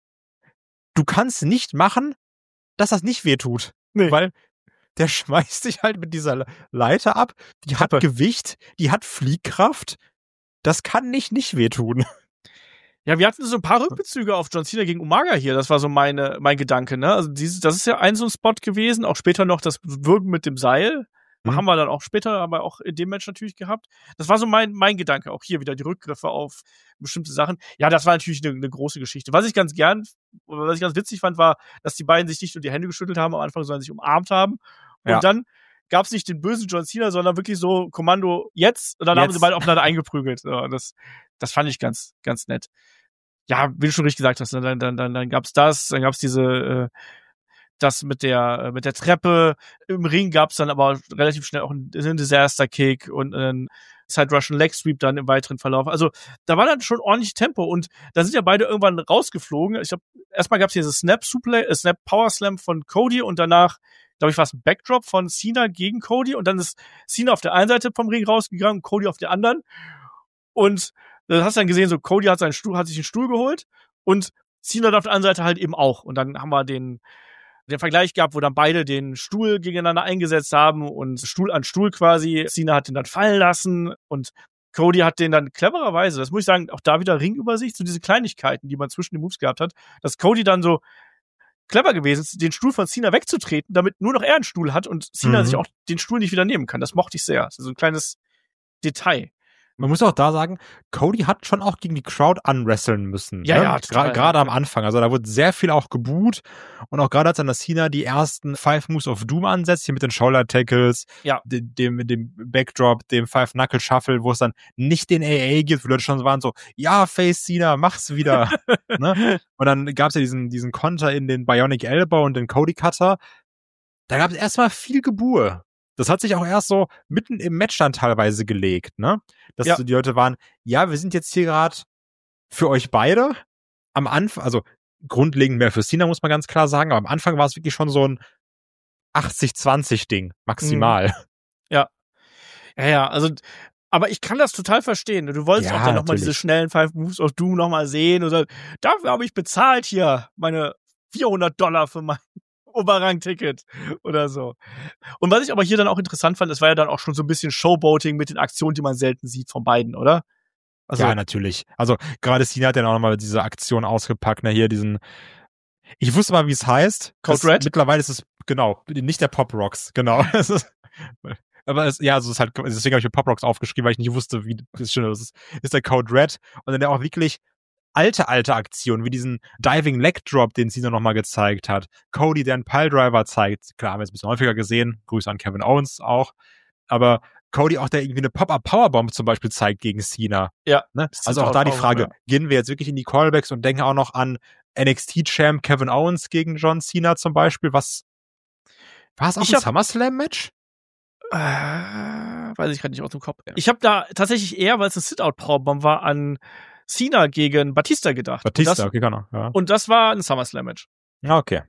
du kannst nicht machen, dass das nicht wehtut. Nee. Weil der schmeißt sich halt mit dieser Leiter ab, die hat Gewicht, die hat Fliehkraft, das kann nicht wehtun. Ja, wir hatten so ein paar Rückbezüge auf John Cena gegen Umaga hier. Das war so mein Gedanke, ne? Also das ist ja so ein Spot gewesen. Auch später noch das Würgen mit dem Seil. Haben wir dann auch später, aber auch in dem Match natürlich gehabt. Das war so mein Gedanke. Auch hier wieder die Rückgriffe auf bestimmte Sachen. Ja, das war natürlich eine große Geschichte. Was ich ganz witzig fand, war, dass die beiden sich nicht nur die Hände geschüttelt haben am Anfang, sondern sich umarmt haben. Und dann gab es nicht den bösen John Cena, sondern wirklich so Kommando jetzt. Und dann haben sie beide aufeinander eingeprügelt. Ja, das fand ich ganz, ganz nett. Ja, wie du schon richtig gesagt hast, dann gab's das, dann gab's das mit der Treppe. Im Ring gab's dann aber relativ schnell auch einen Disaster-Kick und einen Side-Russian Leg Sweep dann im weiteren Verlauf. Also da war dann schon ordentlich Tempo und da sind ja beide irgendwann rausgeflogen. Ich glaube, erstmal gab's hier dieses Snap Power Slam von Cody und danach, glaube ich, war es ein Backdrop von Cena gegen Cody und dann ist Cena auf der einen Seite vom Ring rausgegangen und Cody auf der anderen. Und da hast du dann gesehen, so Cody hat sich einen Stuhl geholt und Cena auf der anderen Seite halt eben auch. Und dann haben wir den Vergleich gehabt, wo dann beide den Stuhl gegeneinander eingesetzt haben und Stuhl an Stuhl quasi. Cena hat den dann fallen lassen und Cody hat den dann clevererweise, das muss ich sagen, auch da wieder Ringübersicht, so diese Kleinigkeiten, die man zwischen den Moves gehabt hat, dass Cody dann so clever gewesen ist, den Stuhl von Cena wegzutreten, damit nur noch er einen Stuhl hat und Cena sich auch den Stuhl nicht wieder nehmen kann. Das mochte ich sehr. Das ist so ein kleines Detail. Man muss auch da sagen, Cody hat schon auch gegen die Crowd anwresteln müssen. Ja, ne? ja, Gerade am Anfang. Also da wurde sehr viel auch geboot. Und auch gerade als dann Cena die ersten 5 Moves of Doom ansetzt, hier mit den Shoulder Tackles, dem Backdrop, dem 5-Knuckle Shuffle, wo es dann nicht den AA gibt, wo Leute schon waren so, ja, Face Cena, mach's wieder. Ne? Und dann gab's ja diesen Konter in den Bionic Elbow und den Cody Cutter. Da gab's erstmal viel Gebur. Das hat sich auch erst so mitten im Match dann teilweise gelegt, ne? Dass so die Leute waren, ja, wir sind jetzt hier gerade für euch beide am Anfang, also grundlegend mehr für Cena, muss man ganz klar sagen, aber am Anfang war es wirklich schon so ein 80-20-Ding, maximal. Ja, also, aber ich kann das total verstehen. Du wolltest auch dann nochmal diese schnellen 5 Moves of Doom nochmal sehen oder dafür habe ich bezahlt hier meine $400 für mein Oberrang-Ticket oder so. Und was ich aber hier dann auch interessant fand, es war ja dann auch schon so ein bisschen Showboating mit den Aktionen, die man selten sieht von beiden, oder? Also, ja, natürlich. Also gerade Cena hat dann auch nochmal diese Aktion ausgepackt, ne, hier ich wusste mal, wie es heißt. Code Red? Mittlerweile ist es, genau, nicht der Pop Rocks, genau. Aber deswegen habe ich mir Pop Rocks aufgeschrieben, weil ich nicht wusste, wie das ist der Code Red. Und dann der auch wirklich alte Aktionen, wie diesen Diving Leg Drop, den Cena nochmal gezeigt hat. Cody, der einen Piledriver zeigt. Klar, haben wir jetzt ein bisschen häufiger gesehen. Grüße an Kevin Owens auch. Aber Cody auch, der irgendwie eine Pop-Up Powerbomb zum Beispiel zeigt gegen Cena. Ja. Ne? Also auch da die Frage, gehen wir jetzt wirklich in die Callbacks und denken auch noch an NXT-Champ Kevin Owens gegen John Cena zum Beispiel? War es auch ein SummerSlam-Match? Weiß ich gerade nicht aus dem Kopf. Ich habe da tatsächlich eher, weil es ein Sit-Out-Powerbomb war, an Cena gegen Batista gedacht. Okay, genau. Ja. Und das war ein SummerSlam-Match. Ja, okay.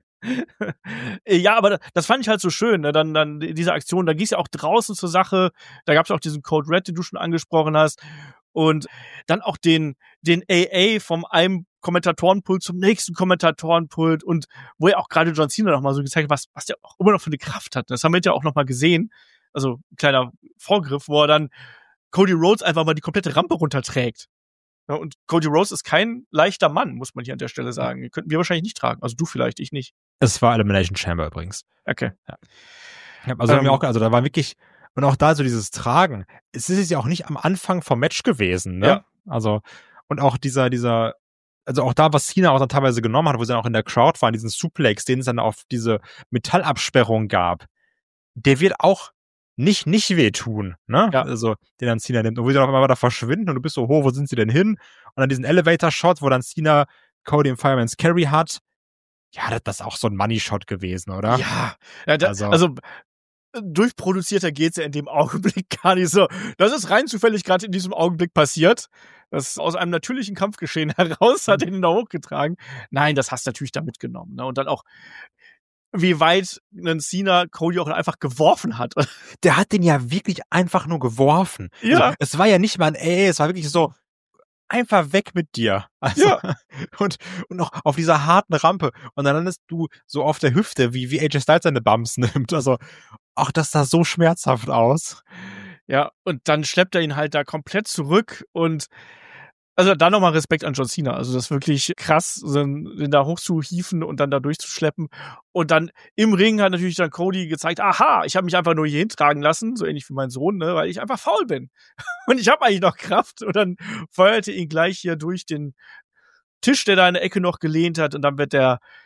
Ja, aber das fand ich halt so schön, ne? Dann diese Aktion, da ging es ja auch draußen zur Sache, da gab es auch diesen Code Red, den du schon angesprochen hast, und dann auch den AA vom einem Kommentatorenpult zum nächsten Kommentatorenpult, und wo ja auch gerade John Cena nochmal so gezeigt hat, was der auch immer noch für eine Kraft hat. Das haben wir ja auch nochmal gesehen, also ein kleiner Vorgriff, wo er dann Cody Rhodes einfach mal die komplette Rampe runterträgt. Ja, und Cody Rhodes ist kein leichter Mann, muss man hier an der Stelle sagen. Den könnten wir wahrscheinlich nicht tragen. Also du vielleicht, ich nicht. Es war Elimination Chamber übrigens. Okay. Ja. Also da war wirklich, und auch da so dieses Tragen. Es ist ja auch nicht am Anfang vom Match gewesen, ne? Ja. Also, und auch dieser, also auch da, was Cena auch dann teilweise genommen hat, wo sie dann auch in der Crowd waren, diesen Suplex, den es dann auf diese Metallabsperrung gab, der wird auch nicht wehtun, ne? Ja. Also, den dann Cena nimmt. Und wo sie dann auf einmal da verschwinden und du bist so, wo sind sie denn hin? Und dann diesen Elevator-Shot, wo dann Cena Cody im Fireman's Carry hat. Ja, das ist auch so ein Money-Shot gewesen, oder? Ja. Also durchproduzierter geht's ja in dem Augenblick gar nicht so. Das ist rein zufällig gerade in diesem Augenblick passiert. Das ist aus einem natürlichen Kampfgeschehen heraus, hat ihn da hochgetragen. Nein, das hast du natürlich da mitgenommen, ne? Und dann auch, wie weit ein Cena Cody auch einfach geworfen hat. Der hat den ja wirklich einfach nur geworfen. Ja. Also, es war ja nicht mal es war wirklich so, einfach weg mit dir. Also, ja. Und noch auf dieser harten Rampe. Und dann landest du so auf der Hüfte, wie AJ Styles seine Bumps nimmt. Also, ach, das sah so schmerzhaft aus. Ja, und dann schleppt er ihn halt da komplett zurück, und also da nochmal Respekt an John Cena. Also das ist wirklich krass, den da hochzuhieven und dann da durchzuschleppen. Und dann im Ring hat natürlich dann Cody gezeigt, aha, ich habe mich einfach nur hier hintragen lassen, so ähnlich wie mein Sohn, ne, weil ich einfach faul bin. Und ich habe eigentlich noch Kraft. Und dann feuerte ihn gleich hier durch den Tisch, der da in der Ecke noch gelehnt hat. Und dann wird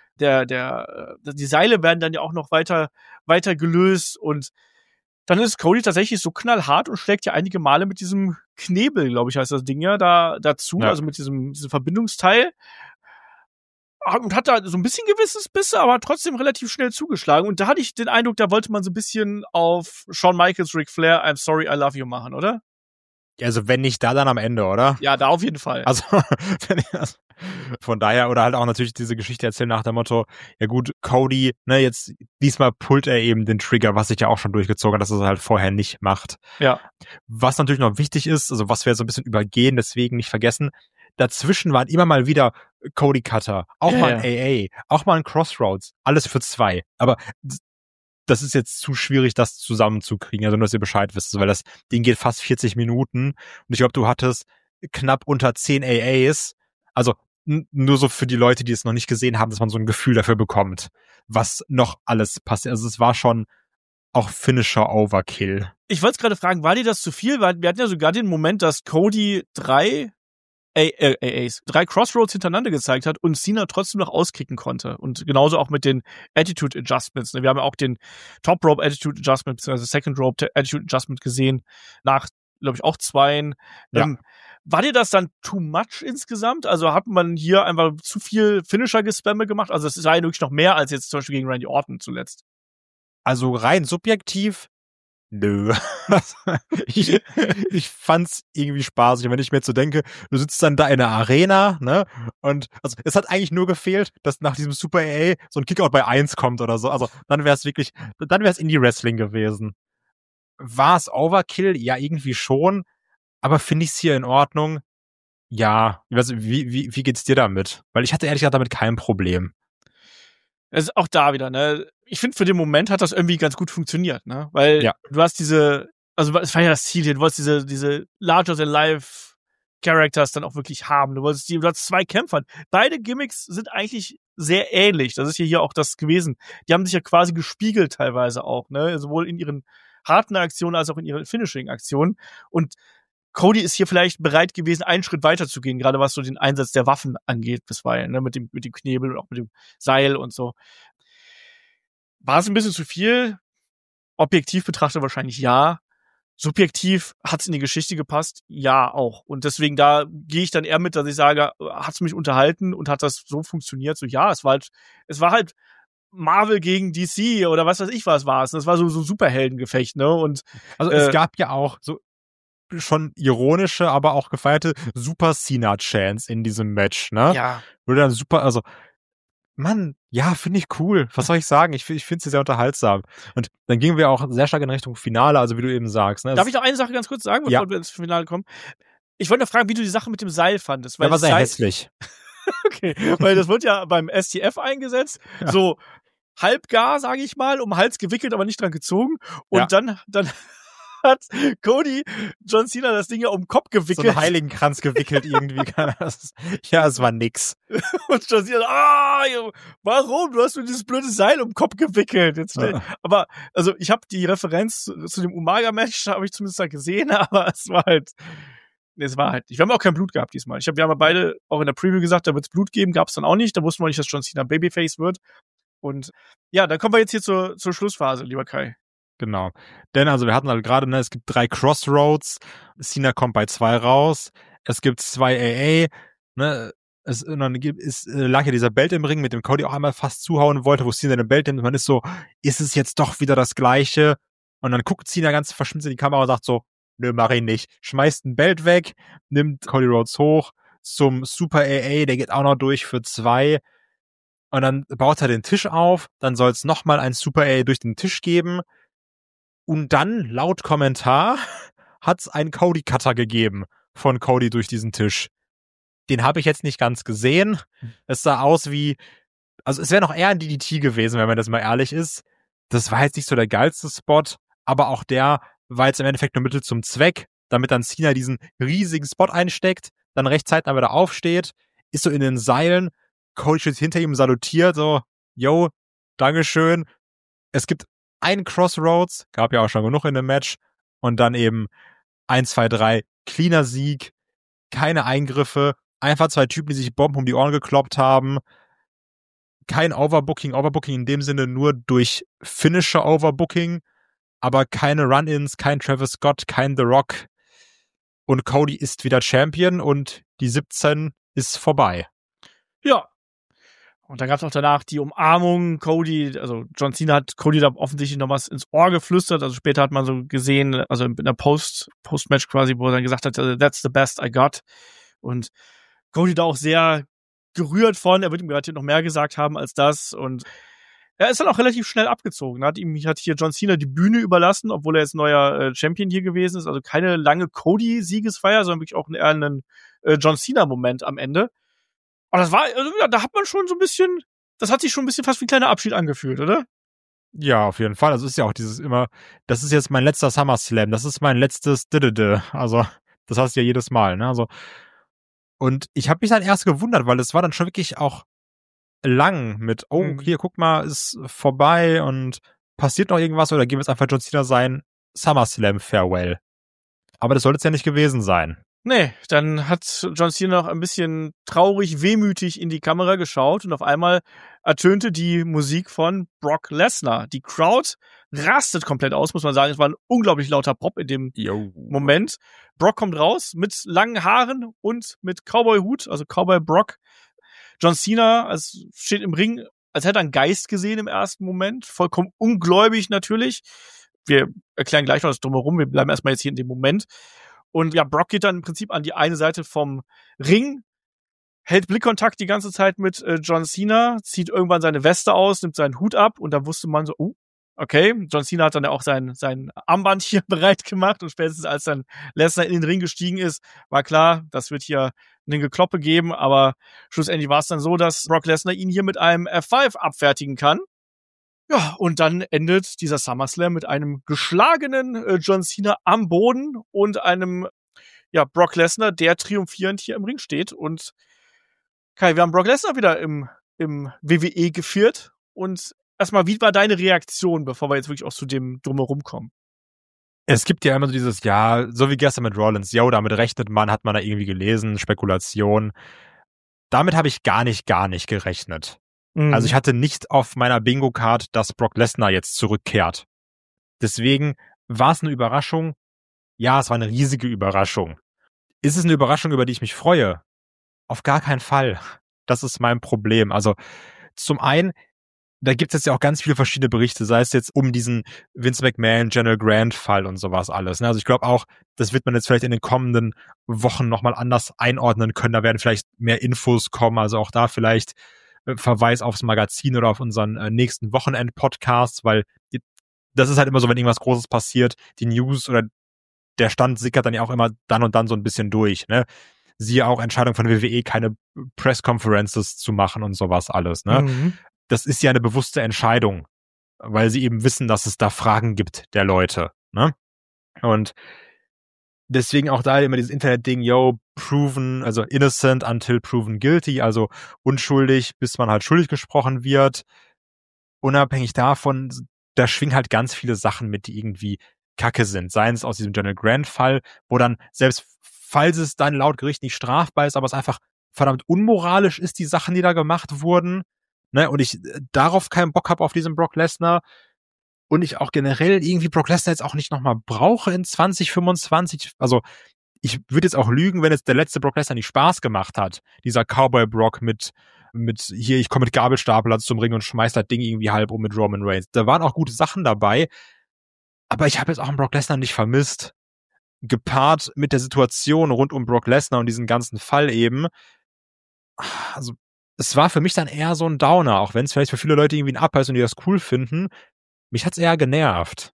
die Seile werden dann ja auch noch weiter gelöst, und dann ist Cody tatsächlich so knallhart und schlägt ja einige Male mit diesem Knebel, glaube ich, heißt das Ding ja, dazu, ja. Also mit diesem Verbindungsteil. Und hat da so ein bisschen Gewissensbisse, aber trotzdem relativ schnell zugeschlagen. Und da hatte ich den Eindruck, da wollte man so ein bisschen auf Shawn Michaels, Ric Flair, I'm sorry, I love you machen, oder? Also wenn nicht da, dann am Ende, oder? Ja, da auf jeden Fall. Also von daher, oder halt auch natürlich diese Geschichte erzählen nach dem Motto, ja gut, Cody, ne, jetzt diesmal pullt er eben den Trigger, was sich ja auch schon durchgezogen hat, dass er es halt vorher nicht macht. Ja. Was natürlich noch wichtig ist, also was wir jetzt so ein bisschen übergehen, deswegen nicht vergessen, dazwischen waren immer mal wieder Cody Cutter, auch mal ein AA, auch mal ein Crossroads, alles für 2. Aber das ist jetzt zu schwierig, das zusammenzukriegen, also nur, dass ihr Bescheid wisst, weil das Ding geht fast 40 Minuten und ich glaube, du hattest knapp unter 10 AAs, also nur so für die Leute, die es noch nicht gesehen haben, dass man so ein Gefühl dafür bekommt, was noch alles passiert. Also es war schon auch Finisher Overkill. Ich wollte gerade fragen, war dir das zu viel? Wir hatten ja sogar den Moment, dass Cody 3 Crossroads hintereinander gezeigt hat und Cena trotzdem noch auskicken konnte. Und genauso auch mit den Attitude Adjustments. Wir haben ja auch den Top Rope Attitude Adjustment bzw. Second Rope Attitude Adjustment gesehen. Nach, glaube ich, auch 2. Ja. War dir das dann too much insgesamt? Also hat man hier einfach zu viel Finisher-Gespamme gemacht? Also es ist ja wirklich noch mehr als jetzt zum Beispiel gegen Randy Orton zuletzt. Also rein subjektiv, nö. ich fand's irgendwie spaßig. Wenn ich mir jetzt so denke, du sitzt dann da in der Arena, ne? Und also es hat eigentlich nur gefehlt, dass nach diesem Super AA so ein Kickout bei 1 kommt oder so. Also dann wäre es Indie-Wrestling gewesen. War es Overkill? Ja, irgendwie schon. Aber finde ich es hier in Ordnung? Ja. Wie geht's dir damit? Weil ich hatte ehrlich gesagt damit kein Problem. Es ist auch da wieder, ne? Ich finde, für den Moment hat das irgendwie ganz gut funktioniert, ne? Weil du hast also es war ja das Ziel hier, du wolltest diese larger-than-life Characters dann auch wirklich haben. Du hast 2 Kämpfer. Beide Gimmicks sind eigentlich sehr ähnlich. Das ist hier auch das gewesen. Die haben sich ja quasi gespiegelt teilweise auch, ne? Sowohl in ihren harten Aktionen als auch in ihren Finishing-Aktionen. Und Cody ist hier vielleicht bereit gewesen, einen Schritt weiter zu gehen, gerade was so den Einsatz der Waffen angeht bisweilen, ne, mit dem Knebel und auch mit dem Seil und so. War es ein bisschen zu viel? Objektiv betrachtet wahrscheinlich ja. Subjektiv hat's in die Geschichte gepasst? Ja, auch. Und deswegen da gehe ich dann eher mit, dass ich sage, hat's mich unterhalten und hat das so funktioniert? So, ja, es war halt Marvel gegen DC oder was weiß ich was war es. Das war so Superheldengefecht, ne? Und also es gab ja auch so schon ironische, aber auch gefeierte Super Cena-Chants in diesem Match, ne? Ja. Wurde dann super, also Mann, ja, finde ich cool. Was soll ich sagen? Ich finde sie sehr unterhaltsam. Und dann gingen wir auch sehr stark in Richtung Finale, also wie du eben sagst. Ne? Darf ich noch eine Sache ganz kurz sagen, bevor wir ins Finale kommen? Ich wollte noch fragen, wie du die Sache mit dem Seil fandest. Weil war sehr hässlich. Okay, weil das wird ja beim STF eingesetzt, so halbgar, sage ich mal, um den Hals gewickelt, aber nicht dran gezogen. Und dann hat Cody John Cena das Ding ja um den Kopf gewickelt. So einen Heiligenkranz gewickelt irgendwie. Ja, es war nix. Und John Cena, warum? Du hast mir dieses blöde Seil um den Kopf gewickelt. Jetzt aber, also ich habe die Referenz zu dem Umaga-Match, habe ich zumindest da gesehen, aber es war halt nicht. Wir haben auch kein Blut gehabt diesmal. Wir haben ja beide auch in der Preview gesagt, da wird es Blut geben, gab es dann auch nicht. Da wussten wir nicht, dass John Cena Babyface wird. Und ja, dann kommen wir jetzt hier zur Schlussphase, lieber Kai. Genau. Denn also wir hatten halt gerade, es gibt 3 Crossroads, Cena kommt bei 2 raus, es gibt 2 AA, ne, und dann lag ja dieser Belt im Ring, mit dem Cody auch einmal fast zuhauen wollte, wo Cena den Belt nimmt, und man ist so, ist es jetzt doch wieder das Gleiche? Und dann guckt Cena ganz verschmitzt in die Kamera und sagt so, nö, mach ich nicht. Schmeißt ein Belt weg, nimmt Cody Rhodes hoch zum Super AA, der geht auch noch durch für 2. Und dann baut er den Tisch auf, dann soll es nochmal ein Super AA durch den Tisch geben. Und dann, laut Kommentar, hat's einen Cody-Cutter gegeben von Cody durch diesen Tisch. Den habe ich jetzt nicht ganz gesehen. Es sah aus wie, also es wäre noch eher ein DDT gewesen, wenn man das mal ehrlich ist. Das war jetzt nicht so der geilste Spot, aber auch der war jetzt im Endeffekt nur Mittel zum Zweck, damit dann Cena diesen riesigen Spot einsteckt, dann recht zeitnah wieder aufsteht, ist so in den Seilen, Cody steht hinter ihm, salutiert, so, yo, Dankeschön. Es gibt ein Crossroads, gab ja auch schon genug in dem Match, und dann eben 1, 2, 3, cleaner Sieg, keine Eingriffe, einfach 2 Typen, die sich Bomben um die Ohren gekloppt haben, kein Overbooking in dem Sinne nur durch Finisher Overbooking, aber keine Run-Ins, kein Travis Scott, kein The Rock, und Cody ist wieder Champion und die 17 ist vorbei. Ja. Und dann gab es auch danach die Umarmung. Cody, also John Cena hat Cody da offensichtlich noch was ins Ohr geflüstert. Also später hat man so gesehen, also in der Post-Match quasi, wo er dann gesagt hat, that's the best I got. Und Cody da auch sehr gerührt von. Er wird ihm gerade noch mehr gesagt haben als das. Und er ist dann auch relativ schnell abgezogen. Hat hier John Cena die Bühne überlassen, obwohl er jetzt neuer Champion hier gewesen ist. Also keine lange Cody-Siegesfeier, sondern wirklich auch eher einen John Cena-Moment am Ende. Und das war, also, ja, da hat man schon so ein bisschen, das hat sich schon ein bisschen fast wie ein kleiner Abschied angefühlt, oder? Ja, auf jeden Fall. Also ist ja auch dieses immer, das ist jetzt mein letzter SummerSlam, das ist mein letztes Also, das heißt ja jedes Mal, ne? Also, und ich habe mich dann erst gewundert, weil es war dann schon wirklich auch lang mit, hier, guck mal, ist vorbei und passiert noch irgendwas, oder geben wir jetzt einfach John Cena sein SummerSlam Farewell. Aber das sollte es ja nicht gewesen sein. Nee, dann hat John Cena noch ein bisschen traurig, wehmütig in die Kamera geschaut und auf einmal ertönte die Musik von Brock Lesnar. Die Crowd rastet komplett aus, muss man sagen. Es war ein unglaublich lauter Pop in dem Moment. Brock kommt raus mit langen Haaren und mit Cowboy-Hut, also Cowboy Brock. John Cena steht im Ring, als hätte er einen Geist gesehen im ersten Moment. Vollkommen ungläubig natürlich. Wir erklären gleich noch das Drumherum. Wir bleiben erstmal jetzt hier in dem Moment. Und ja, Brock geht dann im Prinzip an die eine Seite vom Ring, hält Blickkontakt die ganze Zeit mit John Cena, zieht irgendwann seine Weste aus, nimmt seinen Hut ab, und da wusste man so, okay, John Cena hat dann ja auch sein Armband hier bereit gemacht, und spätestens als dann Lesnar in den Ring gestiegen ist, war klar, das wird hier einen Gekloppe geben, aber schlussendlich war es dann so, dass Brock Lesnar ihn hier mit einem F5 abfertigen kann. Ja, und dann endet dieser SummerSlam mit einem geschlagenen John Cena am Boden und einem Brock Lesnar, der triumphierend hier im Ring steht. Und Kai, wir haben Brock Lesnar wieder im WWE geführt. Und erstmal, wie war deine Reaktion, bevor wir jetzt wirklich auch zu dem Drumherum kommen? Es gibt ja immer so dieses, ja, so wie gestern mit Rollins, damit rechnet man, hat man da irgendwie gelesen, Spekulation. Damit habe ich gar nicht gerechnet. Also ich hatte nicht auf meiner Bingo-Card, dass Brock Lesnar jetzt zurückkehrt. Deswegen war es eine Überraschung. Ja, es war eine riesige Überraschung. Ist es eine Überraschung, über die ich mich freue? Auf gar keinen Fall. Das ist mein Problem. Also zum einen, da gibt es jetzt ja auch ganz viele verschiedene Berichte, sei es jetzt um diesen Vince McMahon, General Grant Fall und sowas alles. Also ich glaube auch, das wird man jetzt vielleicht in den kommenden Wochen nochmal anders einordnen können. Da werden vielleicht mehr Infos kommen, also auch da vielleicht Verweis aufs Magazin oder auf unseren nächsten Wochenend-Podcast, weil das ist halt immer so, wenn irgendwas Großes passiert, die News oder der Stand sickert dann ja auch immer dann und dann so ein bisschen durch, ne? Siehe auch Entscheidung von WWE, keine Press-Conferences zu machen und sowas alles, ne? Das ist ja eine bewusste Entscheidung, weil sie eben wissen, dass es da Fragen gibt der Leute, ne? Und deswegen auch da immer dieses Internet-Ding, proven, also innocent until proven guilty, also unschuldig, bis man halt schuldig gesprochen wird. Unabhängig davon, da schwingen halt ganz viele Sachen mit, die irgendwie Kacke sind. Seien es aus diesem General Grant-Fall, wo dann, selbst falls es dann laut Gericht nicht strafbar ist, aber es einfach verdammt unmoralisch ist, die Sachen, die da gemacht wurden, ne, und ich darauf keinen Bock habe, auf diesen Brock Lesnar, und ich auch generell irgendwie Brock Lesnar jetzt auch nicht nochmal brauche in 2025. Also ich würde jetzt auch lügen, wenn jetzt der letzte Brock Lesnar nicht Spaß gemacht hat. Dieser Cowboy Brock mit hier, ich komme mit Gabelstapler zum Ring und schmeiß das Ding irgendwie halb um mit Roman Reigns. Da waren auch gute Sachen dabei, aber ich habe jetzt auch einen Brock Lesnar nicht vermisst. Gepaart mit der Situation rund um Brock Lesnar und diesen ganzen Fall eben. Also es war für mich dann eher so ein Downer, auch wenn es vielleicht für viele Leute irgendwie ein Up ist und die das cool finden. Mich hat's eher genervt.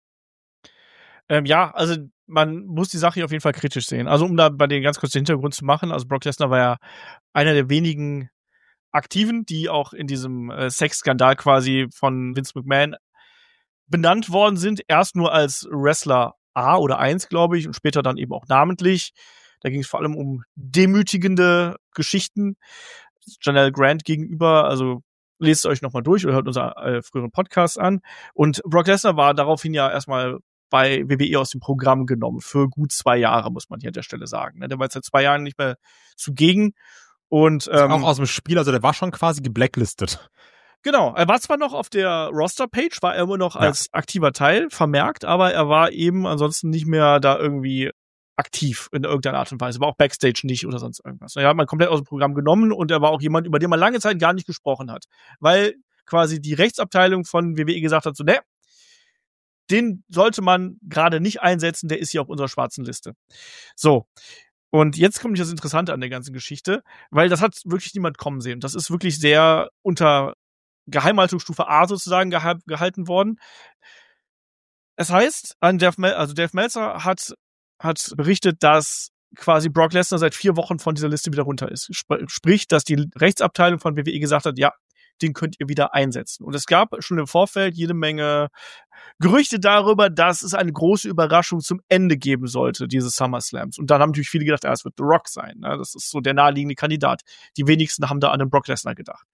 Ja, also man muss die Sache auf jeden Fall kritisch sehen. Also um da bei den ganz kurz den Hintergrund zu machen, also Brock Lesnar war ja einer der wenigen Aktiven, die auch in diesem Sexskandal quasi von Vince McMahon benannt worden sind. Erst nur als Wrestler A oder 1, glaube ich, und später dann eben auch namentlich. Da ging es vor allem um demütigende Geschichten General Grant gegenüber, also lest euch nochmal durch oder hört unseren früheren Podcast an. Und Brock Lesnar war daraufhin ja erstmal bei WWE aus dem Programm genommen. Für gut 2 Jahre, muss man hier an der Stelle sagen. Der war jetzt seit 2 Jahren nicht mehr zugegen. Und auch aus dem Spiel, also der war schon quasi geblacklistet. Genau, er war zwar noch auf der Roster-Page, war er immer noch als aktiver Teil vermerkt, aber er war eben ansonsten nicht mehr da irgendwie aktiv in irgendeiner Art und Weise, aber auch Backstage nicht oder sonst irgendwas. Er hat man komplett aus dem Programm genommen und er war auch jemand, über den man lange Zeit gar nicht gesprochen hat, weil quasi die Rechtsabteilung von WWE gesagt hat, so, ne, den sollte man gerade nicht einsetzen, der ist hier auf unserer schwarzen Liste. So. Und jetzt kommt das Interessante an der ganzen Geschichte, weil das hat wirklich niemand kommen sehen. Das ist wirklich sehr unter Geheimhaltungsstufe A sozusagen gehalten worden. Es heißt, Dave Meltzer hat berichtet, dass quasi Brock Lesnar seit 4 Wochen von dieser Liste wieder runter ist. Sprich, dass die Rechtsabteilung von WWE gesagt hat, ja, den könnt ihr wieder einsetzen. Und es gab schon im Vorfeld jede Menge Gerüchte darüber, dass es eine große Überraschung zum Ende geben sollte, dieses SummerSlams. Und dann haben natürlich viele gedacht, es wird The Rock sein. Ne? Das ist so der naheliegende Kandidat. Die wenigsten haben da an den Brock Lesnar gedacht.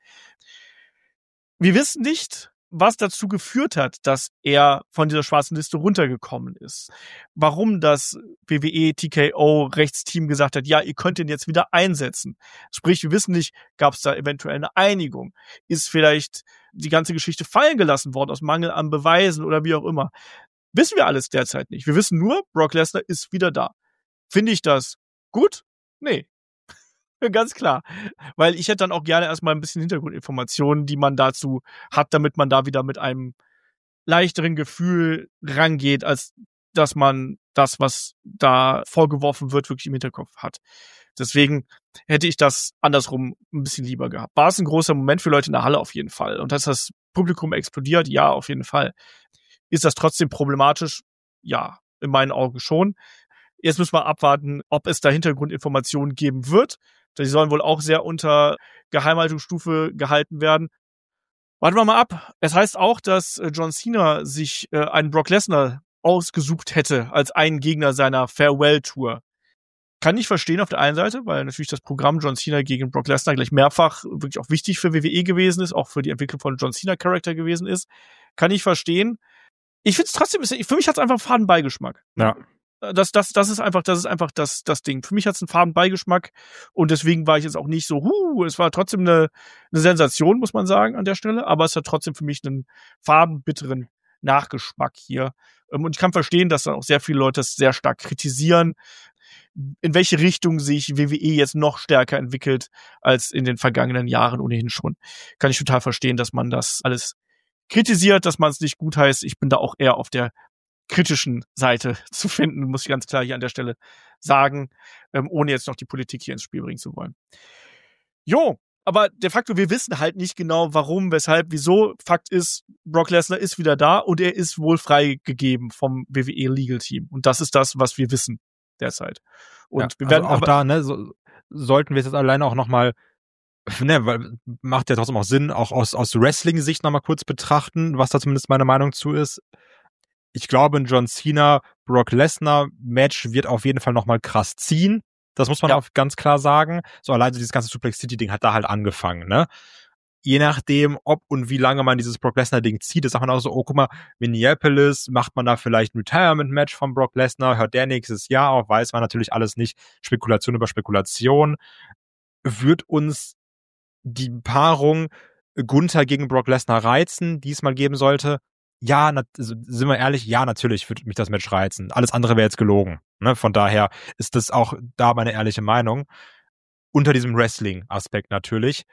Wir wissen nicht, was dazu geführt hat, dass er von dieser schwarzen Liste runtergekommen ist. Warum das WWE TKO Rechtsteam gesagt hat, ja, ihr könnt ihn jetzt wieder einsetzen. Sprich, wir wissen nicht, gab es da eventuell eine Einigung? Ist vielleicht die ganze Geschichte fallen gelassen worden aus Mangel an Beweisen oder wie auch immer? Wissen wir alles derzeit nicht. Wir wissen nur, Brock Lesnar ist wieder da. Finde ich das gut? Nee. Ganz klar. Weil ich hätte dann auch gerne erstmal ein bisschen Hintergrundinformationen, die man dazu hat, damit man da wieder mit einem leichteren Gefühl rangeht, als dass man das, was da vorgeworfen wird, wirklich im Hinterkopf hat. Deswegen hätte ich das andersrum ein bisschen lieber gehabt. War es ein großer Moment für Leute in der Halle auf jeden Fall. Und dass das Publikum explodiert, ja, auf jeden Fall. Ist das trotzdem problematisch? Ja, in meinen Augen schon. Jetzt müssen wir abwarten, ob es da Hintergrundinformationen geben wird. Die sollen wohl auch sehr unter Geheimhaltungsstufe gehalten werden. Warten wir mal ab. Es heißt auch, dass John Cena sich einen Brock Lesnar ausgesucht hätte als einen Gegner seiner Farewell-Tour. Kann ich verstehen auf der einen Seite, weil natürlich das Programm John Cena gegen Brock Lesnar gleich mehrfach wirklich auch wichtig für WWE gewesen ist, auch für die Entwicklung von John Cena Charakter gewesen ist. Kann ich verstehen. Ich finde es trotzdem, für mich hat es einfach einen faden Beigeschmack. Ja. Das ist einfach das Ding. Für mich hat es einen faden Beigeschmack und deswegen war ich jetzt auch nicht so, es war trotzdem eine Sensation, muss man sagen, an der Stelle, aber es hat trotzdem für mich einen faden, bitteren Nachgeschmack hier. Und ich kann verstehen, dass dann auch sehr viele Leute das sehr stark kritisieren, in welche Richtung sich WWE jetzt noch stärker entwickelt als in den vergangenen Jahren ohnehin schon. Kann ich total verstehen, dass man das alles kritisiert, dass man es nicht gut heißt. Ich bin da auch eher auf der kritischen Seite zu finden, muss ich ganz klar hier an der Stelle sagen, ohne jetzt noch die Politik hier ins Spiel bringen zu wollen. Jo, aber de facto, wir wissen halt nicht genau, warum, weshalb, wieso. Fakt ist, Brock Lesnar ist wieder da und er ist wohl freigegeben vom WWE Legal Team. Und das ist das, was wir wissen derzeit. Und wir werden auch da, ne, sollten wir es jetzt alleine auch nochmal, ne, weil macht ja trotzdem auch Sinn, auch aus Wrestling-Sicht nochmal kurz betrachten, was da zumindest meine Meinung zu ist. Ich glaube, ein John Cena, Brock Lesnar Match wird auf jeden Fall nochmal krass ziehen. Das muss man auch ganz klar sagen. So allein so dieses ganze Suplex City Ding hat da halt angefangen, ne? Je nachdem, ob und wie lange man dieses Brock Lesnar Ding zieht, ist sagt man auch so, oh, guck mal, Minneapolis, macht man da vielleicht ein Retirement-Match von Brock Lesnar, hört der nächstes Jahr auf, weiß man natürlich alles nicht, Spekulation über Spekulation. Wird uns die Paarung Gunther gegen Brock Lesnar reizen, die es mal geben sollte? Ja, sind wir ehrlich, ja, natürlich würde mich das Match reizen. Alles andere wäre jetzt gelogen. Ne? Von daher ist das auch da meine ehrliche Meinung. Unter diesem Wrestling-Aspekt natürlich.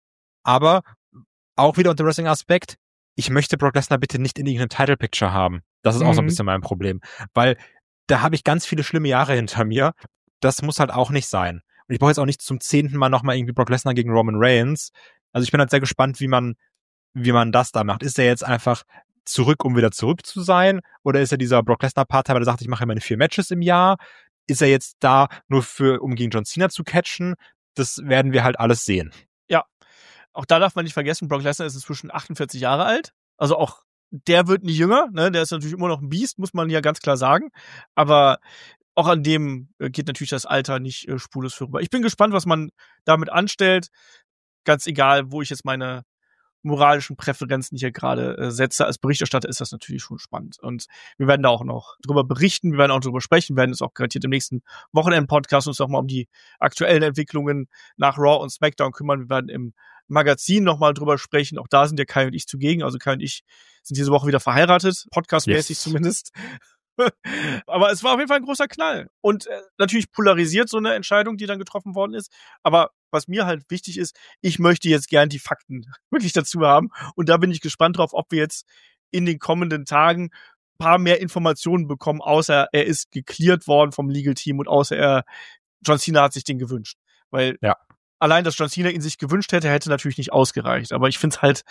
Aber auch wieder unter Wrestling-Aspekt, ich möchte Brock Lesnar bitte nicht in irgendeinem Title-Picture haben. Das ist auch so ein bisschen mein Problem. Weil da habe ich ganz viele schlimme Jahre hinter mir. Das muss halt auch nicht sein. Und ich brauche jetzt auch nicht zum 10. Mal nochmal irgendwie Brock Lesnar gegen Roman Reigns. Also ich bin halt sehr gespannt, wie man das da macht. Ist er jetzt einfach zurück, um wieder zurück zu sein? Oder ist er dieser Brock Lesnar-Part-Timer, der sagt, ich mache immer 4 Matches im Jahr? Ist er jetzt da nur um gegen John Cena zu catchen? Das werden wir halt alles sehen. Ja, auch da darf man nicht vergessen, Brock Lesnar ist inzwischen 48 Jahre alt. Also auch der wird nicht jünger, ne? Der ist natürlich immer noch ein Biest, muss man ja ganz klar sagen. Aber auch an dem geht natürlich das Alter nicht spurlos vorüber. Ich bin gespannt, was man damit anstellt. Ganz egal, wo ich jetzt meine moralischen Präferenzen hier gerade setze. Als Berichterstatter ist das natürlich schon spannend. Und wir werden da auch noch drüber berichten, wir werden auch drüber sprechen, wir werden uns auch garantiert im nächsten Wochenend-Podcast uns nochmal um die aktuellen Entwicklungen nach Raw und SmackDown kümmern. Wir werden im Magazin nochmal drüber sprechen. Auch da sind ja Kai und ich zugegen. Also Kai und ich sind diese Woche wieder verheiratet, podcastmäßig zumindest. Aber es war auf jeden Fall ein großer Knall. Und natürlich polarisiert so eine Entscheidung, die dann getroffen worden ist. Aber was mir halt wichtig ist, ich möchte jetzt gern die Fakten wirklich dazu haben. Und da bin ich gespannt drauf, ob wir jetzt in den kommenden Tagen ein paar mehr Informationen bekommen, außer er ist geklärt worden vom Legal Team und außer John Cena hat sich den gewünscht. Weil allein, dass John Cena ihn sich gewünscht hätte natürlich nicht ausgereicht. Aber ich finde es halt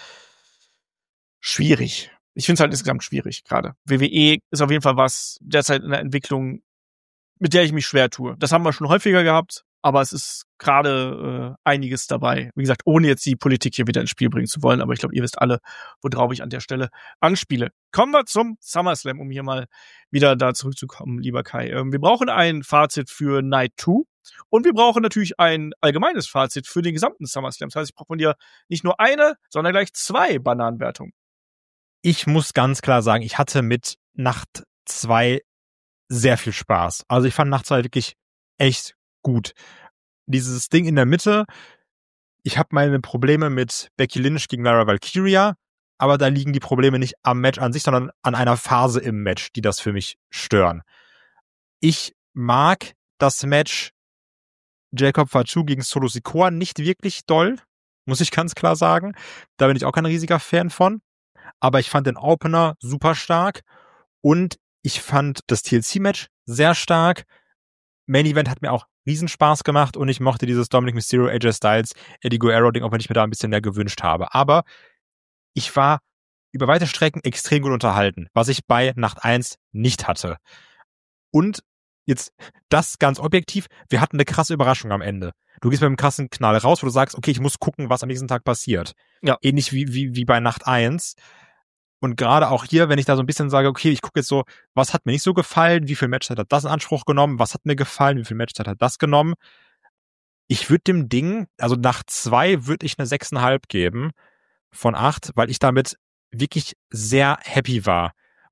schwierig. Ich finde es halt insgesamt schwierig gerade. WWE ist auf jeden Fall was derzeit in der Entwicklung, mit der ich mich schwer tue. Das haben wir schon häufiger gehabt, aber es ist gerade einiges dabei. Wie gesagt, ohne jetzt die Politik hier wieder ins Spiel bringen zu wollen, aber ich glaube, ihr wisst alle, worauf ich an der Stelle anspiele. Kommen wir zum SummerSlam, um hier mal wieder da zurückzukommen, lieber Kai. Wir brauchen ein Fazit für Night 2 und wir brauchen natürlich ein allgemeines Fazit für den gesamten SummerSlam. Das heißt, ich brauche von dir nicht nur eine, sondern gleich 2 Bananenwertungen. Ich muss ganz klar sagen, ich hatte mit Nacht 2 sehr viel Spaß. Also ich fand Nacht 2 wirklich echt gut. Dieses Ding in der Mitte, ich habe meine Probleme mit Becky Lynch gegen Lyra Valkyria, aber da liegen die Probleme nicht am Match an sich, sondern an einer Phase im Match, die das für mich stören. Ich mag das Match Jacob Fatu gegen Solo Sikoa nicht wirklich doll, muss ich ganz klar sagen. Da bin ich auch kein riesiger Fan von. Aber ich fand den Opener super stark und ich fand das TLC-Match sehr stark. Main Event hat mir auch riesen Spaß gemacht und ich mochte dieses Dominic Mysterio, AJ Styles, Eddie Guerrero-Ding, auch wenn ich mir da ein bisschen mehr gewünscht habe. Aber ich war über weite Strecken extrem gut unterhalten, was ich bei Nacht 1 nicht hatte. Und jetzt das ganz objektiv, wir hatten eine krasse Überraschung am Ende. Du gehst mit einem krassen Knall raus, wo du sagst, okay, ich muss gucken, was am nächsten Tag passiert. Ja. Ähnlich wie bei Nacht 1. Und gerade auch hier, wenn ich da so ein bisschen sage, okay, ich gucke jetzt so, was hat mir nicht so gefallen, wie viel Matchzeit hat das in Anspruch genommen, was hat mir gefallen, wie viel Matchzeit hat das genommen. Ich würde dem Ding, also Nacht 2 würde ich eine 6,5 geben von 8, weil ich damit wirklich sehr happy war.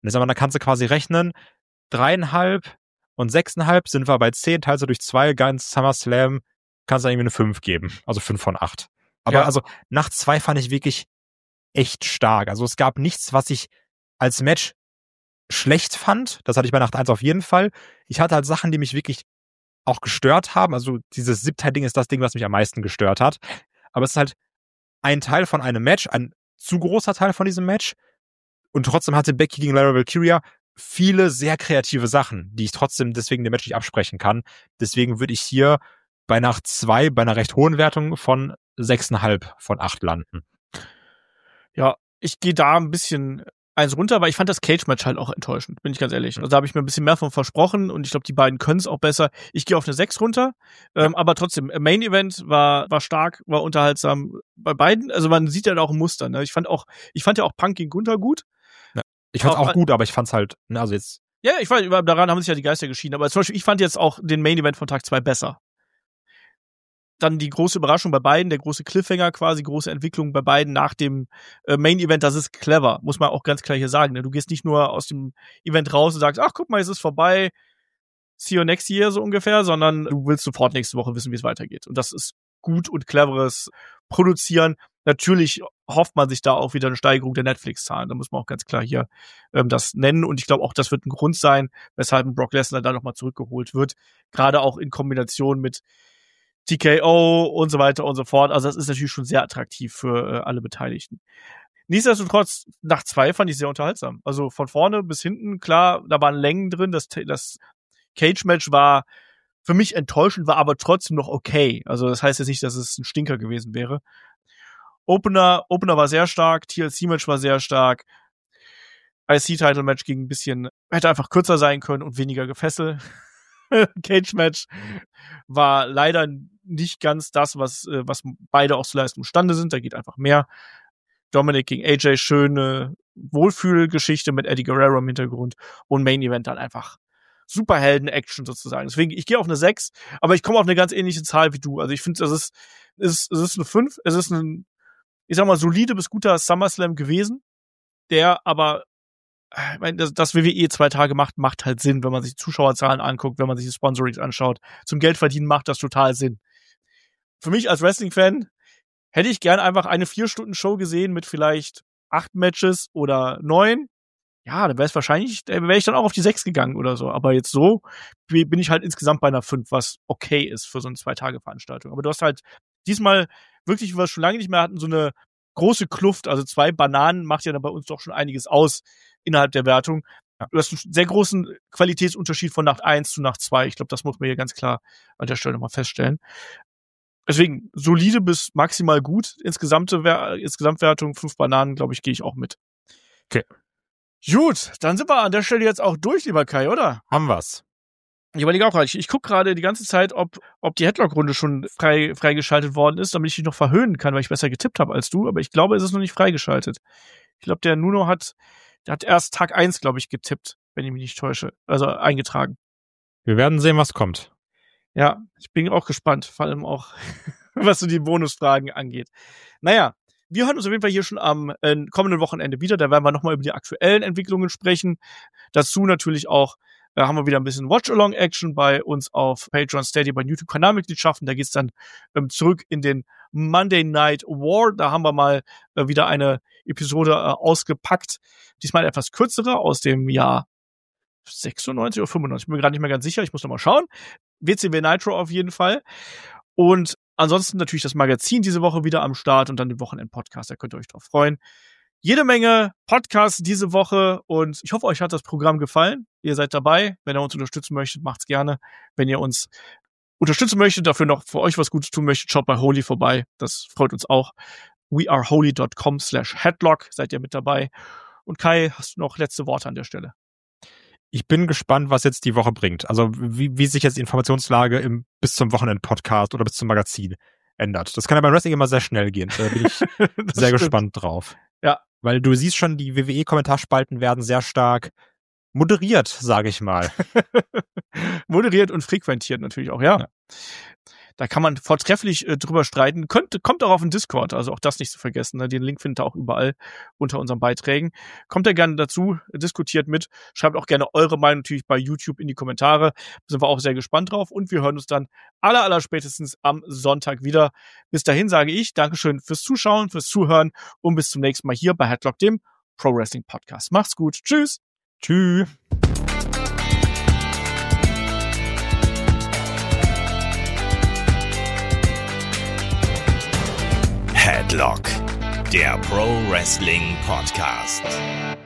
jetzt da kannst du quasi rechnen, 3,5 und 6,5 sind wir bei 10, teilst du durch 2, ganz SummerSlam, kannst du irgendwie eine 5 geben. Also 5 von 8. Aber also Nacht 2 fand ich wirklich echt stark. Also es gab nichts, was ich als Match schlecht fand. Das hatte ich bei Nacht 1 auf jeden Fall. Ich hatte halt Sachen, die mich wirklich auch gestört haben. Also dieses Siebteil-Ding ist das Ding, was mich am meisten gestört hat. Aber es ist halt ein Teil von einem Match, ein zu großer Teil von diesem Match. Und trotzdem hatte Becky gegen Lyra Valkyria viele sehr kreative Sachen, die ich trotzdem deswegen dem Match nicht absprechen kann. Deswegen würde ich hier bei Nacht 2 bei einer recht hohen Wertung von 6,5 von 8 landen. Ja, ich gehe da ein bisschen eins runter, weil ich fand das Cage-Match halt auch enttäuschend, bin ich ganz ehrlich. Also da habe ich mir ein bisschen mehr von versprochen und ich glaube, die beiden können es auch besser. Ich gehe auf eine 6 runter, aber trotzdem, Main-Event war stark, war unterhaltsam bei beiden. Also man sieht ja auch ein Muster. Ne? Ich fand ja auch Punk gegen Gunther gut. Ja, ich fand's auch gut, aber ich fand's halt, ne, also jetzt. Ja, ich fand, daran haben sich ja die Geister geschieden. Aber zum Beispiel, ich fand jetzt auch den Main-Event von Tag 2 besser. Dann die große Überraschung bei beiden, der große Cliffhanger quasi, große Entwicklung bei beiden nach dem Main-Event, das ist clever, muss man auch ganz klar hier sagen. Ne? Du gehst nicht nur aus dem Event raus und sagst, ach, guck mal, es ist vorbei, see you next year, so ungefähr, sondern du willst sofort nächste Woche wissen, wie es weitergeht. Und das ist gut und cleveres Produzieren. Natürlich hofft man sich da auch wieder eine Steigerung der Netflix-Zahlen. Da muss man auch ganz klar hier das nennen. Und ich glaube auch, das wird ein Grund sein, weshalb ein Brock Lesnar da nochmal zurückgeholt wird. Gerade auch in Kombination mit TKO und so weiter und so fort. Also das ist natürlich schon sehr attraktiv für alle Beteiligten. Nichtsdestotrotz, Nacht 2 fand ich sehr unterhaltsam. Also von vorne bis hinten, klar, da waren Längen drin. Das Cage-Match war für mich enttäuschend, war aber trotzdem noch okay. Also das heißt jetzt nicht, dass es ein Stinker gewesen wäre. Opener war sehr stark, TLC-Match war sehr stark. IC-Title-Match ging ein bisschen, hätte einfach kürzer sein können und weniger Gefessel. Cage-Match war leider nicht ganz das, was beide auch zu leisten imstande sind. Da geht einfach mehr. Dominic gegen AJ, schöne Wohlfühlgeschichte mit Eddie Guerrero im Hintergrund und Main Event dann einfach Superhelden-Action sozusagen. Deswegen, ich gehe auf eine 6, aber ich komme auf eine ganz ähnliche Zahl wie du. Also ich finde, es ist eine 5. Es ist ein, ich sag mal, solide bis guter SummerSlam gewesen, der aber, ich meine, das WWE 2 Tage macht halt Sinn, wenn man sich die Zuschauerzahlen anguckt, wenn man sich die Sponsorings anschaut. Zum Geldverdienen macht das total Sinn. Für mich als Wrestling-Fan hätte ich gern einfach eine 4-Stunden-Show gesehen mit vielleicht 8 Matches oder 9. Ja, da wäre ich dann auch auf die 6 gegangen oder so. Aber jetzt so bin ich halt insgesamt bei einer 5, was okay ist für so eine 2-Tage-Veranstaltung. Aber du hast halt diesmal wirklich, was wir schon lange nicht mehr hatten, so eine große Kluft. Also 2 Bananen macht ja dann bei uns doch schon einiges aus innerhalb der Wertung. Du hast einen sehr großen Qualitätsunterschied von Nacht 1 zu Nacht 2. Ich glaube, das muss man hier ganz klar an der Stelle nochmal feststellen. Deswegen solide bis maximal gut. Insgesamtwertung 5 Bananen, glaube ich, gehe ich auch mit. Okay. Gut, dann sind wir an der Stelle jetzt auch durch, lieber Kai, oder? Haben wir's. Ich überlege auch gerade, ich gucke gerade die ganze Zeit, ob die Headlock-Runde schon freigeschaltet worden ist, damit ich dich noch verhöhnen kann, weil ich besser getippt habe als du, aber ich glaube, es ist noch nicht freigeschaltet. Ich glaube, der Nuno hat erst Tag 1, glaube ich, getippt, wenn ich mich nicht täusche. Also eingetragen. Wir werden sehen, was kommt. Ja, ich bin auch gespannt, vor allem auch, was so die Bonusfragen angeht. Naja, wir hören uns auf jeden Fall hier schon am kommenden Wochenende wieder. Da werden wir nochmal über die aktuellen Entwicklungen sprechen. Dazu natürlich auch haben wir wieder ein bisschen Watch-Along-Action bei uns auf Patreon, Steady, bei YouTube-Kanalmitgliedschaften. Da geht's dann zurück in den Monday Night War. Da haben wir mal wieder eine Episode ausgepackt. Diesmal etwas kürzere aus dem Jahr 96 oder 95. Ich bin mir gerade nicht mehr ganz sicher. Ich muss noch mal schauen. WCW Nitro auf jeden Fall. Und ansonsten natürlich das Magazin diese Woche wieder am Start und dann den Wochenend-Podcast. Da könnt ihr euch drauf freuen. Jede Menge Podcasts diese Woche und ich hoffe, euch hat das Programm gefallen. Ihr seid dabei. Wenn ihr uns unterstützen möchtet, macht's gerne. Wenn ihr uns unterstützen möchtet, dafür noch für euch was Gutes tun möchtet, schaut bei Holy vorbei. Das freut uns auch. weareholy.com/headlock seid ihr mit dabei. Und Kai, hast du noch letzte Worte an der Stelle? Ich bin gespannt, was jetzt die Woche bringt. Also wie sich jetzt die Informationslage bis zum Wochenend-Podcast oder bis zum Magazin ändert. Das kann ja beim Wrestling immer sehr schnell gehen. Da bin ich sehr gespannt drauf. Ja. Weil du siehst schon, die WWE-Kommentarspalten werden sehr stark moderiert, sage ich mal. Moderiert und frequentiert natürlich auch, ja. Da kann man vortrefflich drüber streiten. Kommt auch auf den Discord, also auch das nicht zu vergessen. Ne? Den Link findet ihr auch überall unter unseren Beiträgen. Kommt da gerne dazu, diskutiert mit. Schreibt auch gerne eure Meinung natürlich bei YouTube in die Kommentare. Da sind wir auch sehr gespannt drauf. Und wir hören uns dann aller spätestens am Sonntag wieder. Bis dahin sage ich Dankeschön fürs Zuschauen, fürs Zuhören und bis zum nächsten Mal hier bei Headlock, dem Pro Wrestling Podcast. Macht's gut. Tschüss. Tschüss. Headlock, der Pro Wrestling Podcast.